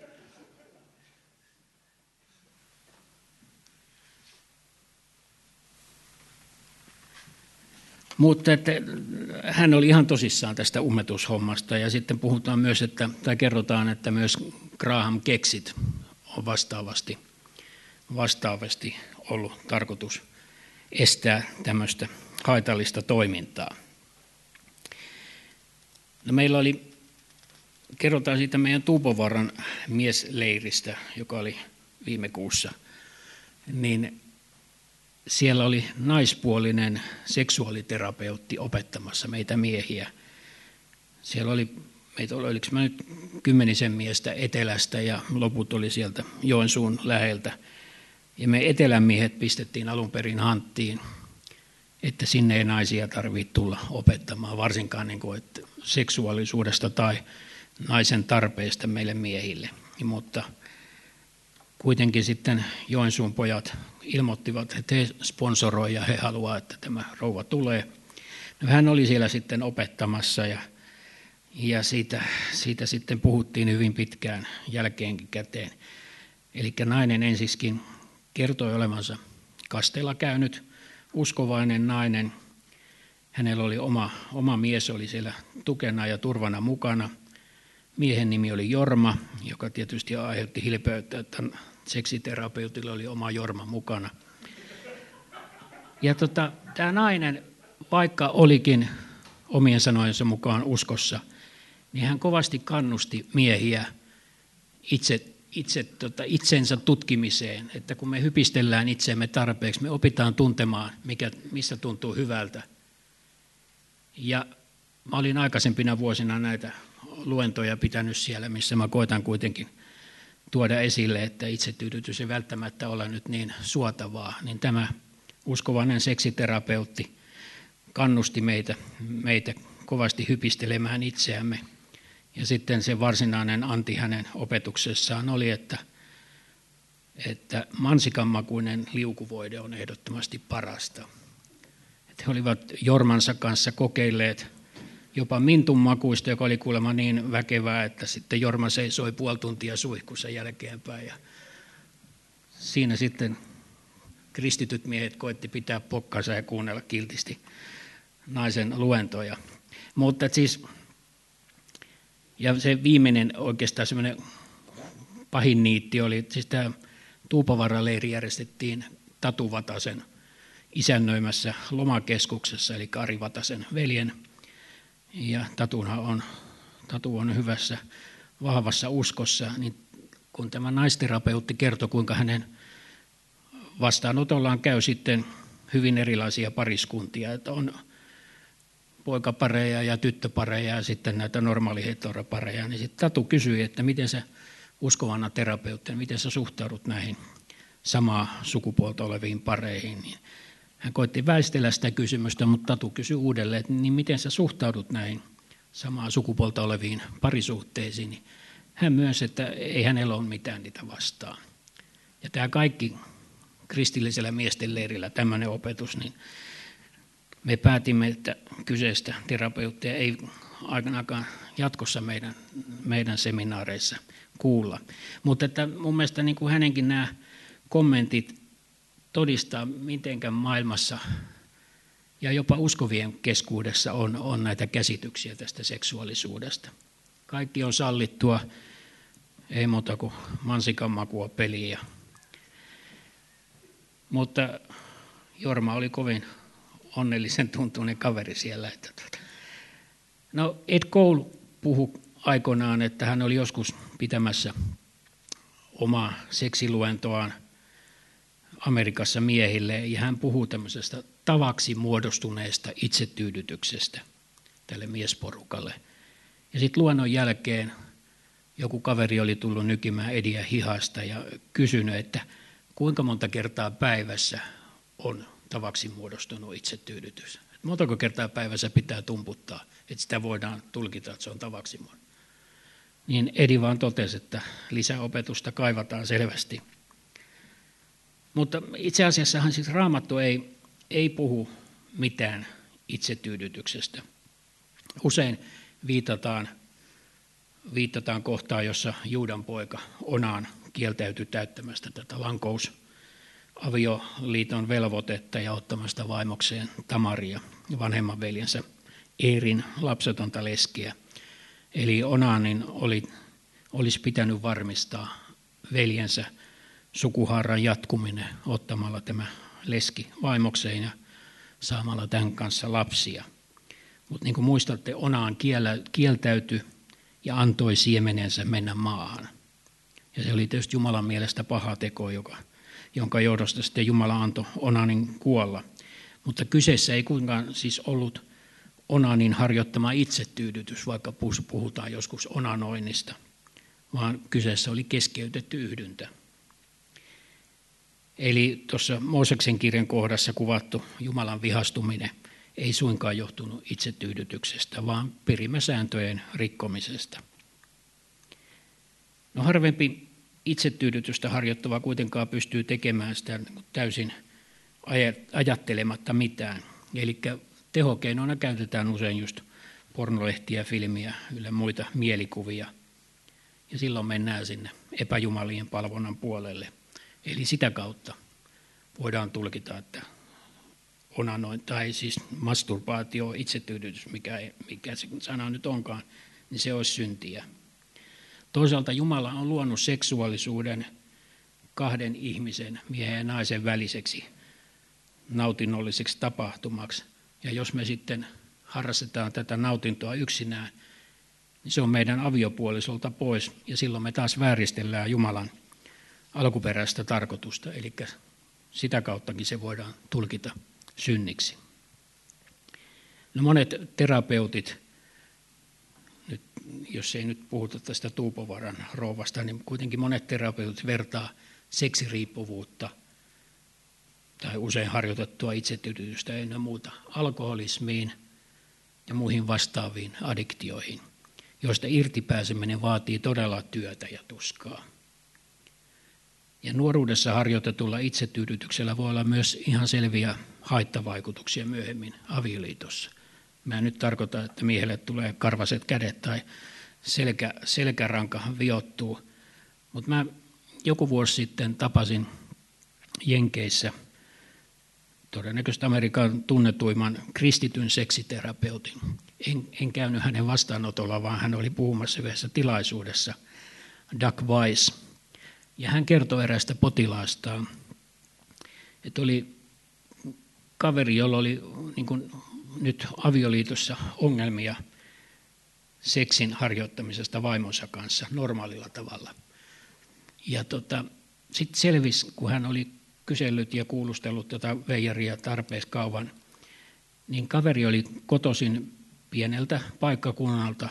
S1: Mutta että hän oli ihan tosissaan tästä ummetushommasta, ja sitten puhutaan myös, että, tai kerrotaan, että myös Graham Keksit on vastaavasti, vastaavasti ollut tarkoitus estää tämmöistä haitallista toimintaa. No meillä oli, kerrotaan siitä meidän Tuupovaaran miesleiristä, joka oli viime kuussa, niin siellä oli naispuolinen seksuaaliterapeutti opettamassa meitä miehiä. Siellä oli, meitä oli, oliko mä nyt kymmenisen miestä etelästä ja loput oli sieltä Joensuun läheltä. Ja me etelän miehet pistettiin alun perin hanttiin, että sinne ei naisia tarvitse tulla opettamaan, varsinkaan niin kuin, että seksuaalisuudesta tai naisen tarpeista meille miehille. Mutta kuitenkin sitten Joensuun pojat ilmoittivat, että he sponsoroivat ja he haluavat, että tämä rouva tulee. No, hän oli siellä sitten opettamassa ja, ja siitä, siitä sitten puhuttiin hyvin pitkään jälkeenkin käteen. Eli nainen ensiskin kertoi olevansa kasteella käynyt uskovainen nainen. Hänellä oli oma, oma mies, oli siellä tukena ja turvana mukana. Miehen nimi oli Jorma, joka tietysti aiheutti hilpeyttä, että seksiterapeutilla oli oma Jorma mukana. Ja tota, tämä nainen, vaikka olikin omien sanojensa mukaan uskossa, niin hän kovasti kannusti miehiä itse, itse, tota, itsensä tutkimiseen, että kun me hypistellään itseemme tarpeeksi, me opitaan tuntemaan, mikä, mistä tuntuu hyvältä. Ja mä olin aikaisempina vuosina näitä luentoja pitänyt siellä, missä mä koitan kuitenkin tuoda esille, että itsetyydytys ei välttämättä ole nyt niin suotavaa, niin tämä uskovainen seksiterapeutti kannusti meitä, meitä kovasti hypistelemään itseämme. Ja sitten se varsinainen anti hänen opetuksessaan oli, että, että mansikanmakuinen liukuvoide on ehdottomasti parasta. Että he olivat Jormansa kanssa kokeilleet jopa mintun makuista, joka oli kuulemma niin väkevää, että sitten Jorma seisoi puoli tuntia suihkussa jälkeenpäin. Ja siinä sitten kristityt miehet koetti pitää pokkansa ja kuunnella kiltisti naisen luentoja. Mutta siis, ja se viimeinen oikeastaan semmoinen pahin niitti oli, että siis tämä Tuupovaaran-leiri järjestettiin Tatu Vatasen isännöimässä lomakeskuksessa, eli Ari Vatasen veljen. Ja Tatunhan on, Tatu on hyvässä, vahvassa uskossa, niin kun tämä naisterapeutti kertoi, kuinka hänen vastaanotollaan käy sitten hyvin erilaisia pariskuntia, että on poikapareja ja tyttöpareja ja sitten näitä normaaliheteropareja, niin sitten Tatu kysyi, että miten sä uskovana terapeuttina, miten sä suhtaudut näihin samaa sukupuolta oleviin pareihin, niin hän koitti väistellä sitä kysymystä, mutta Tatu kysyi uudelleen, että niin miten sä suhtaudut näihin samaa sukupuolta oleviin parisuhteisiin. Niin hän myönsi, että ei hänellä ole mitään niitä vastaan. Ja tämä kaikki kristillisellä miesten leirillä tämmöinen opetus, niin me päätimme, että kyseistä terapeuttia ei aikanakaan jatkossa meidän, meidän seminaareissa kuulla. Mutta että mun mielestä niin kuin hänenkin nämä kommentit todistaa, mitenkä maailmassa ja jopa uskovien keskuudessa on, on näitä käsityksiä tästä seksuaalisuudesta. Kaikki on sallittua, ei muuta kuin mansikanmakua peliä. Mutta Jorma oli kovin onnellisen tuntuinen kaveri siellä. Että tuota. No Ed Cole puhui aikoinaan, että hän oli joskus pitämässä omaa seksiluentoaan Amerikassa miehille, ja hän puhuu tämmöisestä tavaksi muodostuneesta itsetyydytyksestä tälle miesporukalle. Ja sitten luennon jälkeen joku kaveri oli tullut nykimään Ediä hihasta ja kysynyt, että kuinka monta kertaa päivässä on tavaksi muodostunut itsetyydytys. Et montako kertaa päivässä pitää tumputtaa, että sitä voidaan tulkita, että se on tavaksi muodostunut. Niin Edi vaan totesi, että lisäopetusta kaivataan selvästi. Mutta itse asiassahan siis Raamattu ei, ei puhu mitään itsetyydytyksestä. Usein viitataan, viitataan kohtaan, jossa Juudan poika Onaan kieltäytyi täyttämästä tätä lankousavioliiton velvoitetta ja ottamasta vaimokseen Tamaria, vanhemman veljensä Eerin lapsetonta leskiä. Eli Onaanin oli, olisi pitänyt varmistaa veljensä sukuhaaran jatkuminen ottamalla tämä leski vaimokseen ja saamalla tämän kanssa lapsia. Mutta niin kuin muistatte, Onaan kieltäytyi ja antoi siemenensä mennä maahan. Ja se oli tietysti Jumalan mielestä paha teko, joka, jonka johdosta sitten Jumala antoi Onaanin kuolla. Mutta kyseessä ei kuinkaan siis ollut Onaanin harjoittama itsetyydytys, vaikka puhutaan joskus onanoinnista, vaan kyseessä oli keskeytetty yhdyntä. Eli tuossa Mooseksen kirjan kohdassa kuvattu Jumalan vihastuminen ei suinkaan johtunut itsetyydytyksestä, vaan perimäsääntöjen rikkomisesta. No harvempi itsetyydytystä harjoittava kuitenkaan pystyy tekemään sitä täysin ajattelematta mitään. Eli tehokeinona käytetään usein just pornolehtiä, filmiä, yllä muita mielikuvia. Ja silloin mennään sinne epäjumalien palvonnan puolelle. Eli sitä kautta voidaan tulkita, että onanoin, tai siis masturbaatio, itsetyydytys, mikä, mikä se sana nyt onkaan, niin se olisi syntiä. Toisaalta Jumala on luonut seksuaalisuuden kahden ihmisen, miehen ja naisen väliseksi nautinnolliseksi tapahtumaksi. Ja jos me sitten harrastetaan tätä nautintoa yksinään, niin se on meidän aviopuolisolta pois, ja silloin me taas vääristellään Jumalan alkuperäistä tarkoitusta, eli sitä kauttakin se voidaan tulkita synniksi. No monet terapeutit, nyt, jos ei nyt puhuta tästä Tuupovaran rouvasta, niin kuitenkin monet terapeutit vertaa seksiriippuvuutta tai usein harjoitettua itsetyydytystä ennen muuta alkoholismiin ja muihin vastaaviin addiktioihin, joista irtipääseminen vaatii todella työtä ja tuskaa. Ja nuoruudessa harjoitetulla itsetyydytyksellä voi olla myös ihan selviä haittavaikutuksia myöhemmin avioliitossa. Mä en nyt tarkoita, että miehelle tulee karvaset kädet tai selkä, selkäranka viottuu, mutta mä joku vuosi sitten tapasin Jenkeissä todennäköisesti Amerikan tunnetuimman kristityn seksiterapeutin. En, en käynyt hänen vastaanotolla, vaan hän oli puhumassa yhdessä tilaisuudessa, Doug Weiss. Ja hän kertoi eräästä potilaastaan, että oli kaveri, jolla oli niin kuin nyt avioliitossa ongelmia seksin harjoittamisesta vaimonsa kanssa normaalilla tavalla. Ja tota, sitten selvisi, kun hän oli kysellyt ja kuulustellut tätä veijaria tarpeeksi kauan, niin kaveri oli kotoisin pieneltä paikkakunnalta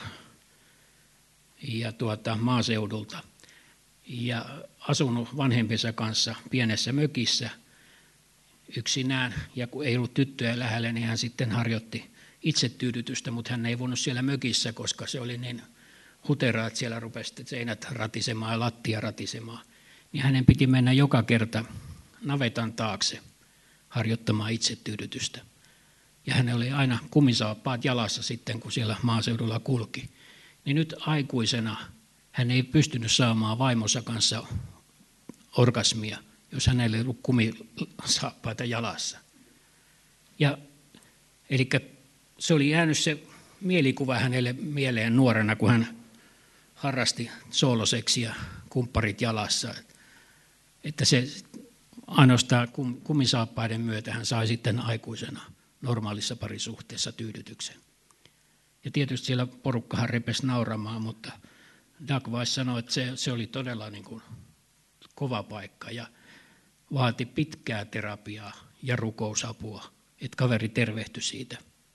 S1: ja tuota, maaseudulta ja asunut vanhempiensa kanssa pienessä mökissä yksinään, ja kun ei ollut tyttöjä lähellä, niin hän sitten harjoitti itsetyydytystä, mutta hän ei voinut siellä mökissä, koska se oli niin huteraa, että siellä rupesi seinät ratisemaan ja lattia ratisemaan. Niin hänen piti mennä joka kerta navetan taakse harjoittamaan itsetyydytystä. Ja hän oli aina kumisaappaat jalassa sitten, kun siellä maaseudulla kulki. Niin nyt aikuisena hän ei pystynyt saamaan vaimonsa kanssa orgasmia, jos hänellä ei ollut kumisaappaita jalassa. Ja, eli se oli jäänyt se mielikuva hänelle mieleen nuorena, kun hän harrasti sooloseksiä kumpparit jalassa. Että se ainoastaan kumisaappaiden myötä hän sai sitten aikuisena normaalissa parisuhteessa tyydytyksen. Ja tietysti siellä porukkahan repesi nauramaan, mutta Doug Weiss sanoi, että se, se oli todella niin kuin kova paikka ja vaati pitkää terapiaa ja rukousapua, että kaveri tervehtyi siitä.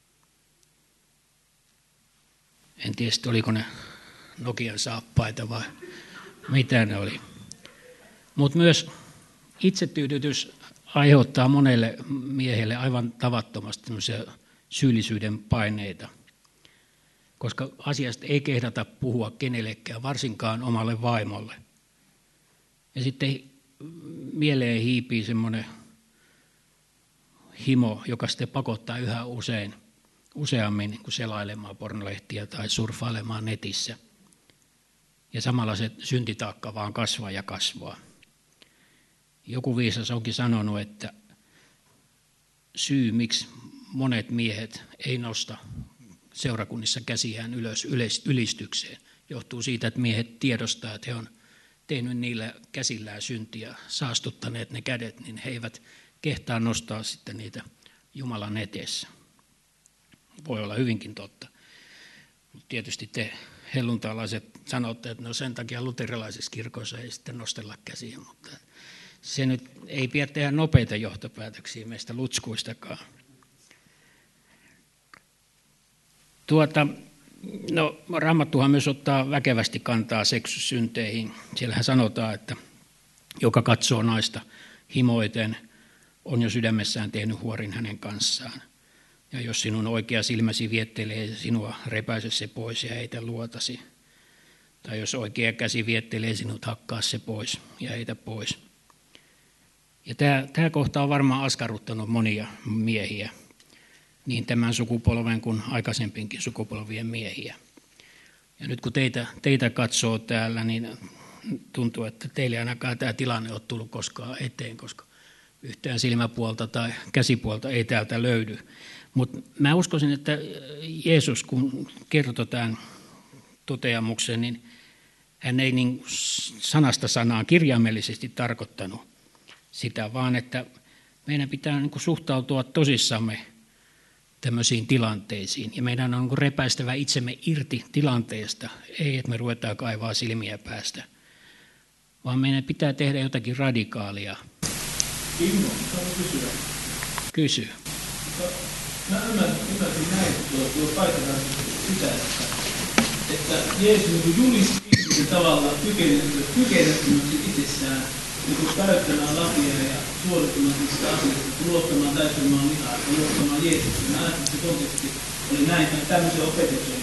S1: En tiedä, oliko ne Nokian saappaita vai mitä ne oli. Mutta myös itsetyydytys aiheuttaa monelle miehelle aivan tavattomasti syyllisyyden paineita, koska asiasta ei kehdata puhua kenellekään, varsinkaan omalle vaimolle. Ja sitten mieleen hiipii semmoinen himo, joka sitten pakottaa yhä usein, useammin kuin selailemaan pornolehtiä tai surffailemaan netissä. Ja samalla se syntitaakka vaan kasvaa ja kasvaa. Joku viisas onkin sanonut, että syy, miksi monet miehet ei nosta seurakunnissa käsiään ylös ylistykseen, johtuu siitä, että miehet tiedostaa, että he on tehnyt niillä käsillään syntiä, saastuttaneet ne kädet, niin he eivät kehtaa nostaa sitten niitä Jumalan eteessä. Voi olla hyvinkin totta. Mutta tietysti te helluntalaiset sanotte, että no sen takia luterilaisissa kirkoissa ei sitten nostella käsiä, mutta se nyt ei pidä tehdä nopeita johtopäätöksiä meistä lutskuistakaan. Tuota, no, Raamattuhan myös ottaa väkevästi kantaa seksusynteihin. Siellähän sanotaan, että joka katsoo naista himoiten, on jo sydämessään tehnyt huorin hänen kanssaan. Ja jos sinun oikea silmäsi viettelee sinua, repäise se pois ja heitä luotasi. Tai jos oikea käsi viettelee sinut, hakkaa se pois ja heitä pois. Ja tämä, tämä kohta on varmaan askarruttanut monia miehiä, niin tämän sukupolven kuin aikaisempinkin sukupolvien miehiä. Ja nyt kun teitä, teitä katsoo täällä, niin tuntuu, että teille ainakaan tämä tilanne ole tullut koskaan eteen, koska yhtään silmäpuolta tai käsipuolta ei täältä löydy. Mutta mä uskoisin, että Jeesus, kun kertoi tämän toteamuksen, niin hän ei niin sanasta sanaan kirjaimellisesti tarkoittanut sitä, vaan että meidän pitää niin kuin suhtautua tosissamme tämmöisiin tilanteisiin. Ja meidän on niin repäistävä itsemme irti tilanteesta, ei että me ruvetaan kaivaa silmiä päästä, vaan meidän pitää tehdä jotakin radikaalia.
S3: Kimmo, saanko kysyä?
S1: Kysy.
S3: Mä ymmärsin näin tuo, tuo paikkaan sitä, että, että Jeesus julisti ihmisen tavallaan kykenemättömäksi itsessään niin täyttämään lakia ja suorittamaan sitä asioista, luottamaan, täyttämään lihaa ja luottamaan Jeesukseen. Mä ajattelin, että se konteksti oli näin, että tämmöisen opetuksen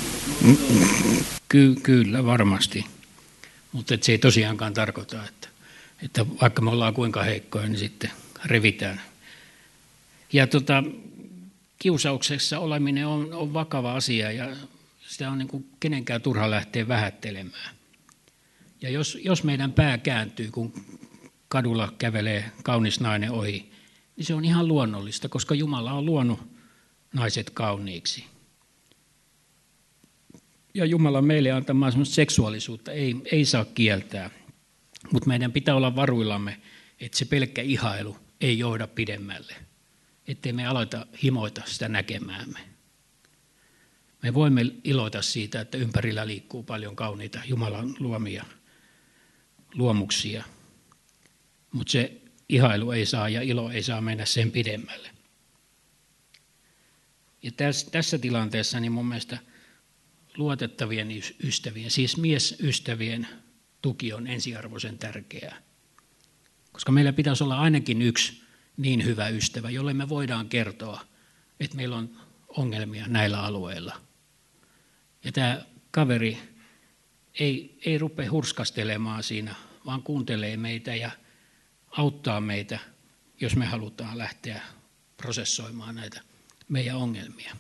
S1: mm, Ky- Kyllä, varmasti. Mutta se ei tosiaankaan tarkoita, että, että vaikka me ollaan kuinka heikkoja, niin sitten revitään. Ja tota, kiusauksessa oleminen on, on vakava asia ja sitä on niin kuin kenenkään turha lähteä vähättelemään. Ja jos, jos meidän pää kääntyy, kun kadulla kävelee kaunis nainen ohi, niin se on ihan luonnollista, koska Jumala on luonut naiset kauniiksi. Ja Jumala meille antamaa semmoista seksuaalisuutta ei, ei saa kieltää, mutta meidän pitää olla varuillamme, että se pelkkä ihailu ei johda pidemmälle, ettei me aloita himoita sitä näkemäämme. Me voimme iloita siitä, että ympärillä liikkuu paljon kauniita Jumalan luomia luomuksia, mutta se ihailu ei saa ja ilo ei saa mennä sen pidemmälle. Ja tässä, tässä tilanteessa niin mun mielestä luotettavien ystävien, siis miesystävien tuki on ensiarvoisen tärkeää, koska meillä pitäisi olla ainakin yksi niin hyvä ystävä, jolle me voidaan kertoa, että meillä on ongelmia näillä alueilla. Ja tämä kaveri ei, ei rupea hurskastelemaan siinä, vaan kuuntelee meitä ja auttaa meitä, jos me halutaan lähteä prosessoimaan näitä meidän ongelmia.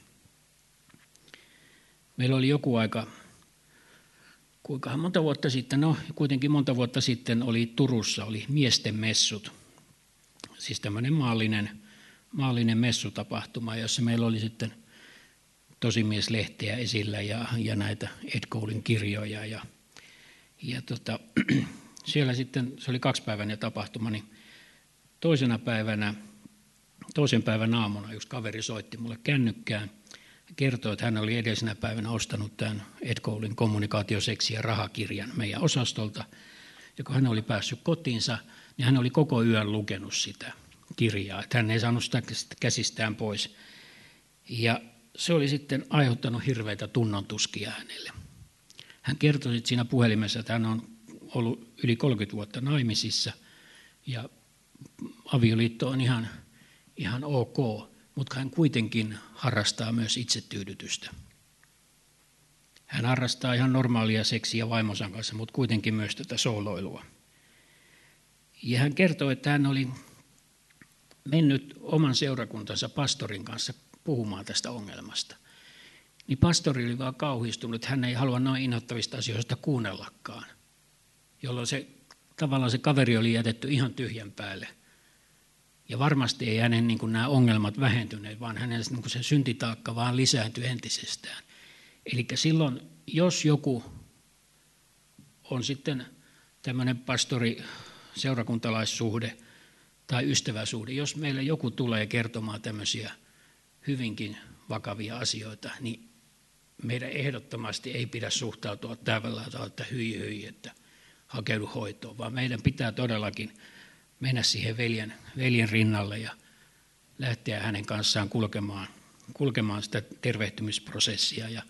S1: Meillä oli joku aika, kuinkahan monta vuotta sitten, no kuitenkin monta vuotta sitten oli Turussa, oli miesten messut. Siis tämmöinen maallinen, maallinen messutapahtuma, jossa meillä oli sitten Tosimieslehtiä esillä ja, ja näitä Ed Colen kirjoja. Ja, ja tota, siellä sitten, se oli kaksipäiväinen tapahtuma, niin toisena päivänä, toisen päivän aamuna yksi kaveri soitti mulle kännykkään. Kertoi, että hän oli edellisenä päivänä ostanut tämän Ed Colen kommunikaatioseksi ja rahakirjan meidän osastolta. Ja kun hän oli päässyt kotiinsa, niin hän oli koko yön lukenut sitä kirjaa. Että hän ei saanut sitä käsistään pois. Ja se oli sitten aiheuttanut hirveitä tunnontuskia hänelle. Hän kertoi siinä puhelimessa, että hän on ollut yli kolmekymmentä vuotta naimisissa ja avioliitto on ihan, ihan ok, mutta hän kuitenkin harrastaa myös itsetyydytystä. Hän harrastaa ihan normaalia seksiä vaimonsa kanssa, mutta kuitenkin myös tätä sooloilua. Ja hän kertoi, että hän oli mennyt oman seurakuntansa pastorin kanssa puhumaan tästä ongelmasta. Niin pastori oli vaan kauhistunut, hän ei halua noin innoittavista asioista kuunnellakaan, jolloin se, tavallaan se kaveri oli jätetty ihan tyhjän päälle. Ja varmasti ei hänen niin kuin nämä ongelmat vähentyneet, vaan hänen niin kuin se syntitaakka vaan lisääntyi entisestään. Eli silloin, jos joku on sitten tämmöinen pastori-seurakuntalaissuhde tai ystäväsuhde, jos meillä joku tulee kertomaan tämmöisiä hyvinkin vakavia asioita, niin meidän ehdottomasti ei pidä suhtautua tällä tavalla, että hyi hyi, että hakeudu hoitoon, vaan meidän pitää todellakin mennä siihen veljen, veljen rinnalle ja lähteä hänen kanssaan kulkemaan, kulkemaan sitä tervehtymisprosessia. Ja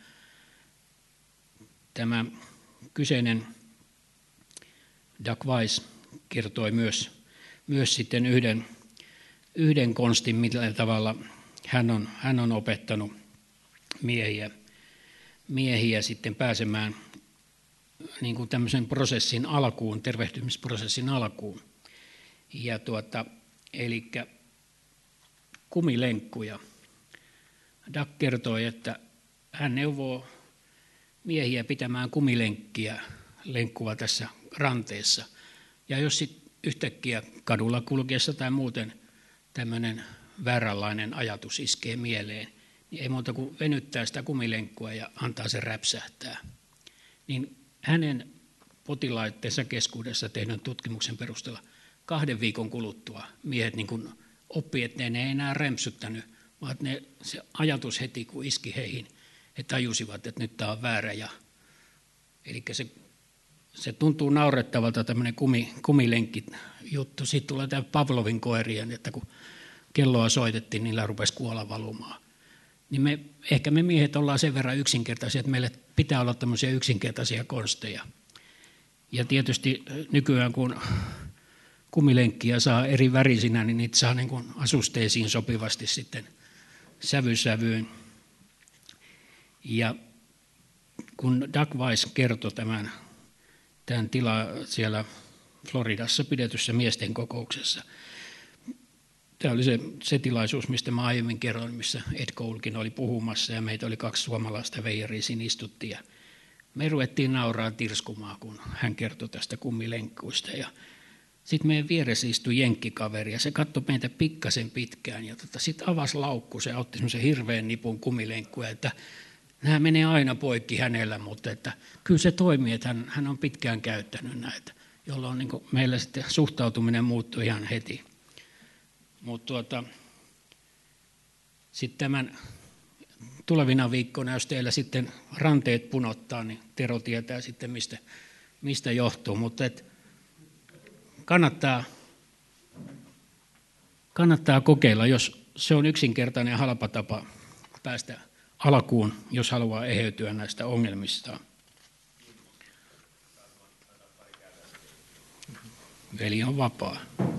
S1: tämä kyseinen Doug Weiss kertoi myös, myös sitten yhden, yhden konstin, millä tavalla hän on, hän on opettanut miehiä, miehiä sitten pääsemään niin kuin tämmöisen prosessin alkuun, tervehtymisprosessin alkuun. Ja tuota, eli kumilenkkuja. Doug kertoi, että hän neuvoo miehiä pitämään kumilenkkiä lenkkua tässä ranteessa. Ja jos sitten yhtäkkiä kadulla kulkiessa tai muuten tämmöinen vääränlainen ajatus iskee mieleen, niin ei muuta kuin venyttää sitä kumilenkkua ja antaa sen räpsähtää. Niin hänen potilaittensa keskuudessa tehdyn tutkimuksen perusteella kahden viikon kuluttua miehet niin kuin oppi, että ne ei enää rämpsyttänyt, vaan ne, se ajatus heti kun iski heihin, he tajusivat, että nyt tämä on väärä. Ja, eli se, se tuntuu naurettavalta tämmöinen kumi, kumilenkki juttu. Siitä tulee tämä Pavlovin koirien, että kun kelloa soitettiin, niillä rupesi kuola valumaan. Niin me, ehkä me miehet ollaan sen verran yksinkertaisia, että meille pitää olla tämmöisiä yksinkertaisia konsteja. Ja tietysti nykyään kun kumilenkkiä saa eri värisinä, niin niitä saa niin kuin asusteisiin sopivasti sitten sävysävyyn. Ja kun Doug Weiss kertoi tämän, tämän tila siellä Floridassa pidetyssä miesten kokouksessa, tämä oli se, se tilaisuus, mistä mä aiemmin kerroin, missä Ed Colekin oli puhumassa ja meitä oli kaksi suomalaista veijaria siinä istuttiin. Ja me ruvettiin nauraa tirskumaan, kun hän kertoi tästä kumilenkkuista. Ja sitten meidän vieressä istui jenkkikaveri ja se katsoi meitä pikkasen pitkään ja tota, sitten avasi laukku, se otti semmoisen hirveän nipun kumilenkkuja, että nämä menee aina poikki hänellä, mutta että kyllä se toimii, että hän, hän on pitkään käyttänyt näitä, jolloin niin kuin meillä sitten suhtautuminen muuttui ihan heti. Mutta tuota, sitten tämän tulevina viikkoina, jos teillä sitten ranteet punottaa, niin Tero tietää sitten, mistä, mistä johtuu. Mutta et kannattaa, kannattaa kokeilla, jos se on yksinkertainen ja halpa tapa päästä alkuun, jos haluaa eheytyä näistä ongelmistaan. Veli on vapaa.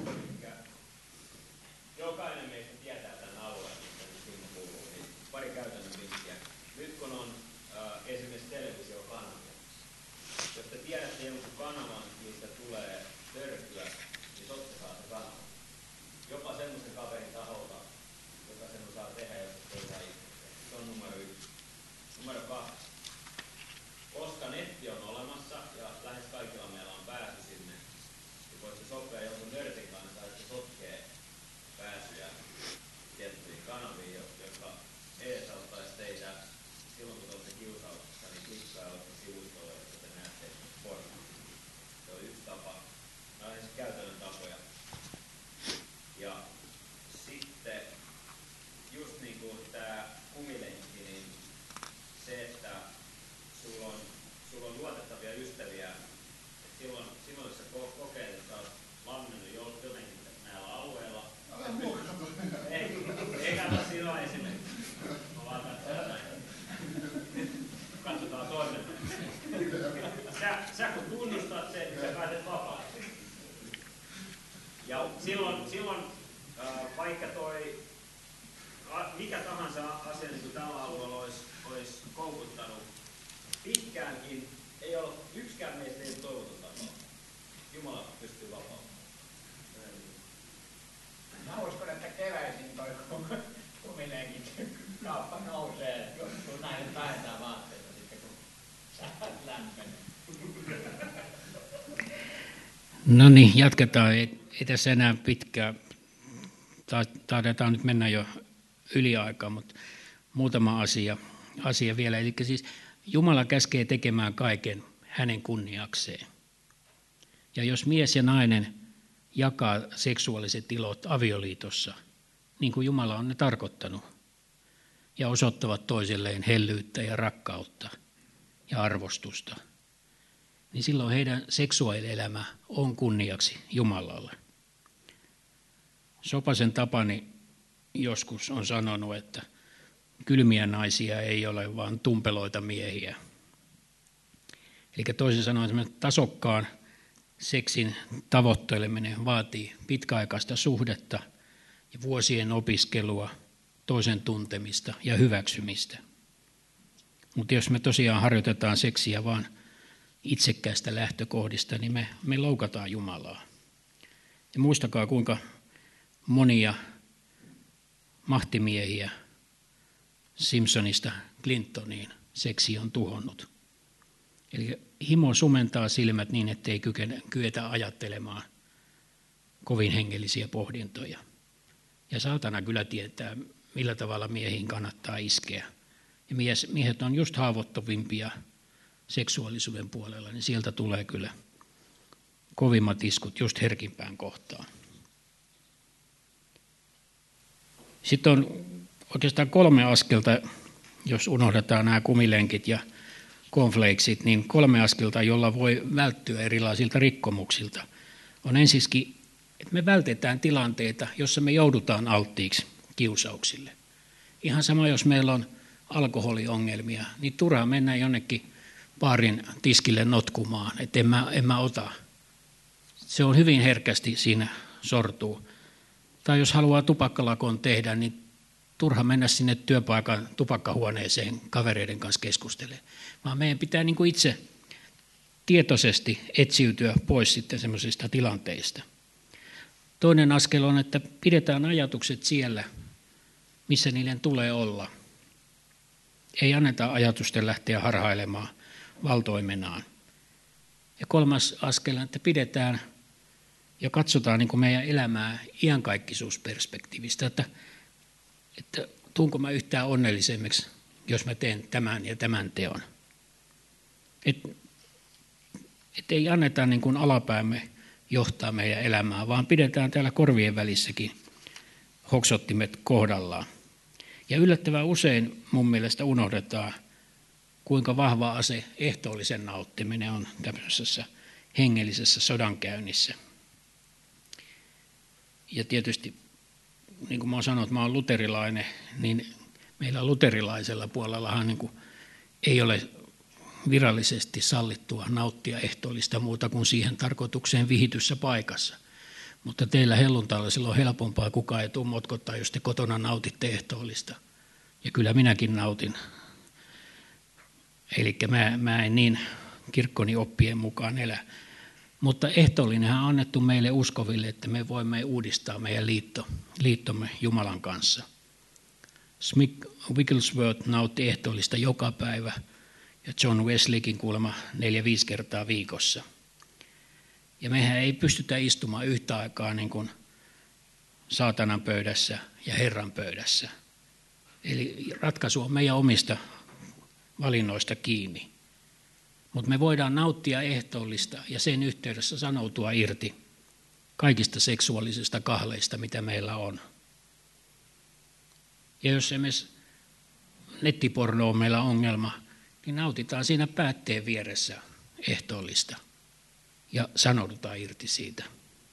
S2: Jokainen meistä tietää tämän alueen, mistä nyt Kimmo puhuu, niin pari käytännön vinkkiä. Nyt kun on äh, esimerkiksi televisiokanavia, jos te tiedätte jonkun kanavan, mistä tulee törkyä, niin totta saa se kanava. Jopa semmoisen kaverin taholta, joka sen osaa tehdä, jos se ei saa itse. Se on numero yksi. Numero kaksi. Koska netti on olemassa ja lähes kaikilla meillä on pääsy sinne, niin voisi sopia jonkun nörtin kanssa, että sotkee pääsyjä tiettyihin kanaviin, jotka edesauttaisi teitä silloin, kun olette kiusauksessa, niin klikkaa olette sivustolle, jotta te näette pornoa. Se on yksi tapa. Nämä on siis käytännön tapoja. Ja sitten just niin kuin tämä kumilenkki, niin se, että sulla on, sulla on luotettavia ystäviä, että silloin, silloin sä kokeilet, että sä oot lannennut jotenkin näillä alueilla. Ei, ei katso silloin esimerkiksi. Mä vaan katsotaan näin. Katsotaan toinen. Sä, sä kun tunnustat sen, niin sä pääset vapaaksi. Ja silloin, silloin äh, vaikka toi mikä tahansa asia niin kuin tällä alueella olisi, olisi koukuttanut pitkäänkin, ei ole yksikään meistä ei toivoton tapaus. Jumala pystyy vapauttamaan.
S4: Mä uskon, että keväisin toi kumilenkit
S2: kaappa nousee, kun nainen vähentää vaatteita sitten, kun säät lämpenee.
S1: No niin, jatketaan. Ei, ei tässä enää pitkään. Taidetaan nyt mennä jo yliaikaa, mutta muutama asia, asia vielä. Eli siis Jumala käskee tekemään kaiken hänen kunniakseen. Ja jos mies ja nainen jakaa seksuaaliset ilot avioliitossa, niin kuin Jumala on ne tarkoittanut, ja osoittavat toisilleen hellyyttä ja rakkautta ja arvostusta, niin silloin heidän seksuaalielämä on kunniaksi Jumalalle. Sopasen Tapani joskus on sanonut, että kylmiä naisia ei ole, vaan tumpeloita miehiä. Eli toisin sanoen tasokkaan seksin tavoitteleminen vaatii pitkäaikaista suhdetta ja vuosien opiskelua, toisen tuntemista ja hyväksymistä. Mutta jos me tosiaan harjoitetaan seksiä vaan itsekkäistä lähtökohdista, niin me, me loukataan Jumalaa. Ja muistakaa, kuinka monia mahtimiehiä Simpsonista Clintoniin seksi on tuhonnut. Eli himo sumentaa silmät niin, ettei kyetä ajattelemaan kovin hengellisiä pohdintoja. Ja saatana kyllä tietää, millä tavalla miehiin kannattaa iskeä. Ja miehet on just haavoittuvimpia seksuaalisuuden puolella, niin sieltä tulee kyllä kovimmat iskut just herkimpään kohtaan. Sitten on oikeastaan kolme askelta, jos unohdetaan nämä kumilenkit ja cornflakesit, niin kolme askelta, jolla voi välttyä erilaisilta rikkomuksilta. On ensiskin, että me vältetään tilanteita, jossa me joudutaan alttiiksi kiusauksille. Ihan sama, jos meillä on alkoholiongelmia, niin turhaa mennä jonnekin baarin tiskille notkumaan, että en mä, en mä ota. Se on hyvin herkästi siinä sortuu. Tai jos haluaa tupakkalakon tehdä, niin turha mennä sinne työpaikan tupakkahuoneeseen kavereiden kanssa keskustelemaan. Vaan meidän pitää niin kuin itse tietoisesti etsiytyä pois sitten semmoisista tilanteista. Toinen askel on, että pidetään ajatukset siellä, missä niiden tulee olla. Ei anneta ajatusten lähteä harhailemaan valtoimenaan. Ja kolmas askel on, että pidetään ja katsotaan niin kuin meidän elämää iankaikkisuusperspektiivistä, että, että tuunko mä yhtään onnellisemmaksi, jos mä teen tämän ja tämän teon. Et, et ei anneta niin kuin alapäämme johtaa meidän elämää, vaan pidetään täällä korvien välissäkin hoksottimet kohdallaan. Ja yllättävän usein mun mielestä unohdetaan, kuinka vahva ase ehtoollisen nauttiminen on tämmöisessä hengellisessä sodankäynnissä. Ja tietysti, niin kuin mä oon sanonut, että mä oon luterilainen, niin meillä luterilaisella puolellahan niin kuin ei ole virallisesti sallittua nauttia ehtoollista muuta kuin siihen tarkoitukseen vihityssä paikassa. Mutta teillä helluntalaisilla on helpompaa, kukaan ei tule motkottaa, jos te kotona nautitte ehtoollista. Ja kyllä minäkin nautin. Eli mä, mä en niin kirkkoni oppien mukaan elä. Mutta ehtoollinenhan on annettu meille uskoville, että me voimme uudistaa meidän liitto, liittomme Jumalan kanssa. Smith Wigglesworth nautti ehtoollista joka päivä ja John Wesleykin kuulemma neljä viisi kertaa viikossa. Ja mehän ei pystytä istumaan yhtä aikaa niin kuin saatanan pöydässä ja Herran pöydässä. Eli ratkaisu on meidän omista valinnoista kiinni. Mutta me voidaan nauttia ehtoollista ja sen yhteydessä sanoutua irti kaikista seksuaalisista kahleista, mitä meillä on. Ja jos esimerkiksi nettiporno on meillä ongelma, niin nautitaan siinä päätteen vieressä ehtoollista ja sanoudutaan irti siitä.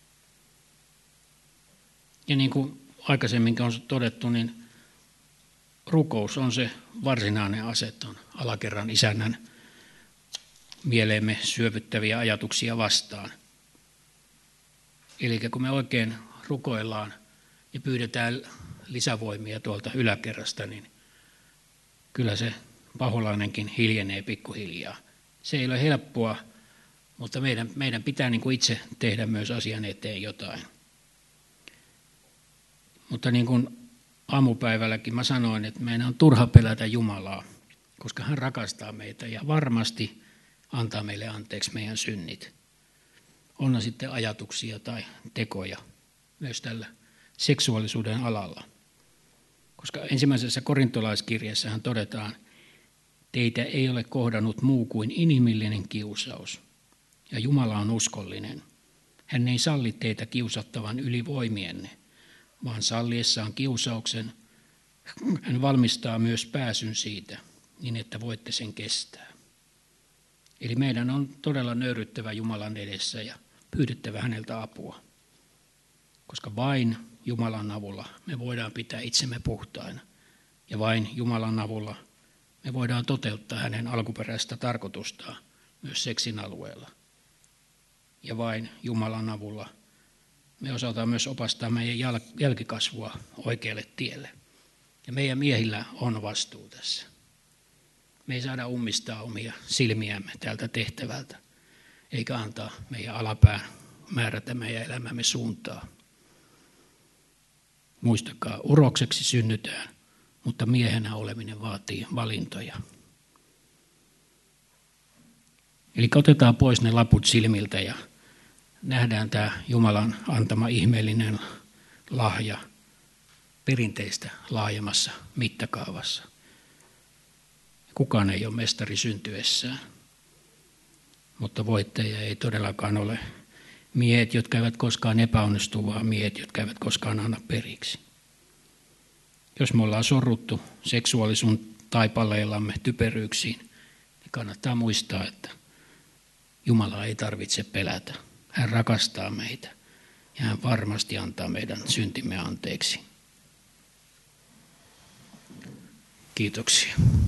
S1: Ja niin kuin aikaisemminkin on todettu, niin rukous on se varsinainen aseton alakerran isännän mieleemme syövyttäviä ajatuksia vastaan. Eli kun me oikein rukoillaan ja pyydetään lisävoimia tuolta yläkerrasta, niin kyllä se paholainenkin hiljenee pikkuhiljaa. Se ei ole helppoa, mutta meidän, meidän pitää niin kuin itse tehdä myös asian eteen jotain. Mutta niin kuin aamupäivälläkin mä sanoin, että meidän on turha pelätä Jumalaa, koska hän rakastaa meitä ja varmasti antaa meille anteeksi meidän synnit. On ne sitten ajatuksia tai tekoja myös tällä seksuaalisuuden alalla. Koska ensimmäisessä korintolaiskirjassahan todetaan, teitä ei ole kohdannut muu kuin inhimillinen kiusaus. Ja Jumala on uskollinen. Hän ei salli teitä kiusattavan yli voimienne, vaan salliessaan kiusauksen hän valmistaa myös pääsyn siitä, niin että voitte sen kestää. Eli meidän on todella nöyryttävä Jumalan edessä ja pyydettävä häneltä apua. Koska vain Jumalan avulla me voidaan pitää itsemme puhtaina. Ja vain Jumalan avulla me voidaan toteuttaa hänen alkuperäistä tarkoitustaan myös seksin alueella. Ja vain Jumalan avulla me osataan myös opastaa meidän jälkikasvua oikealle tielle. Ja meidän miehillä on vastuu tässä. Me ei saada ummistaa omia silmiämme tältä tehtävältä, eikä antaa meidän alapään määrätä meidän elämämme suuntaa. Muistakaa, urokseksi synnytään, mutta miehenä oleminen vaatii valintoja. Eli otetaan pois ne laput silmiltä ja nähdään tämä Jumalan antama ihmeellinen lahja perinteistä laajemmassa mittakaavassa. Kukaan ei ole mestari syntyessään, mutta voittaja ei todellakaan ole miehet, jotka eivät koskaan epäonnistu, vaan miehet, jotka eivät koskaan anna periksi. Jos me ollaan sorruttu seksuaalisuuden taipaleillamme typeryyksiin, niin kannattaa muistaa, että Jumala ei tarvitse pelätä. Hän rakastaa meitä ja hän varmasti antaa meidän syntimme anteeksi. Kiitoksia.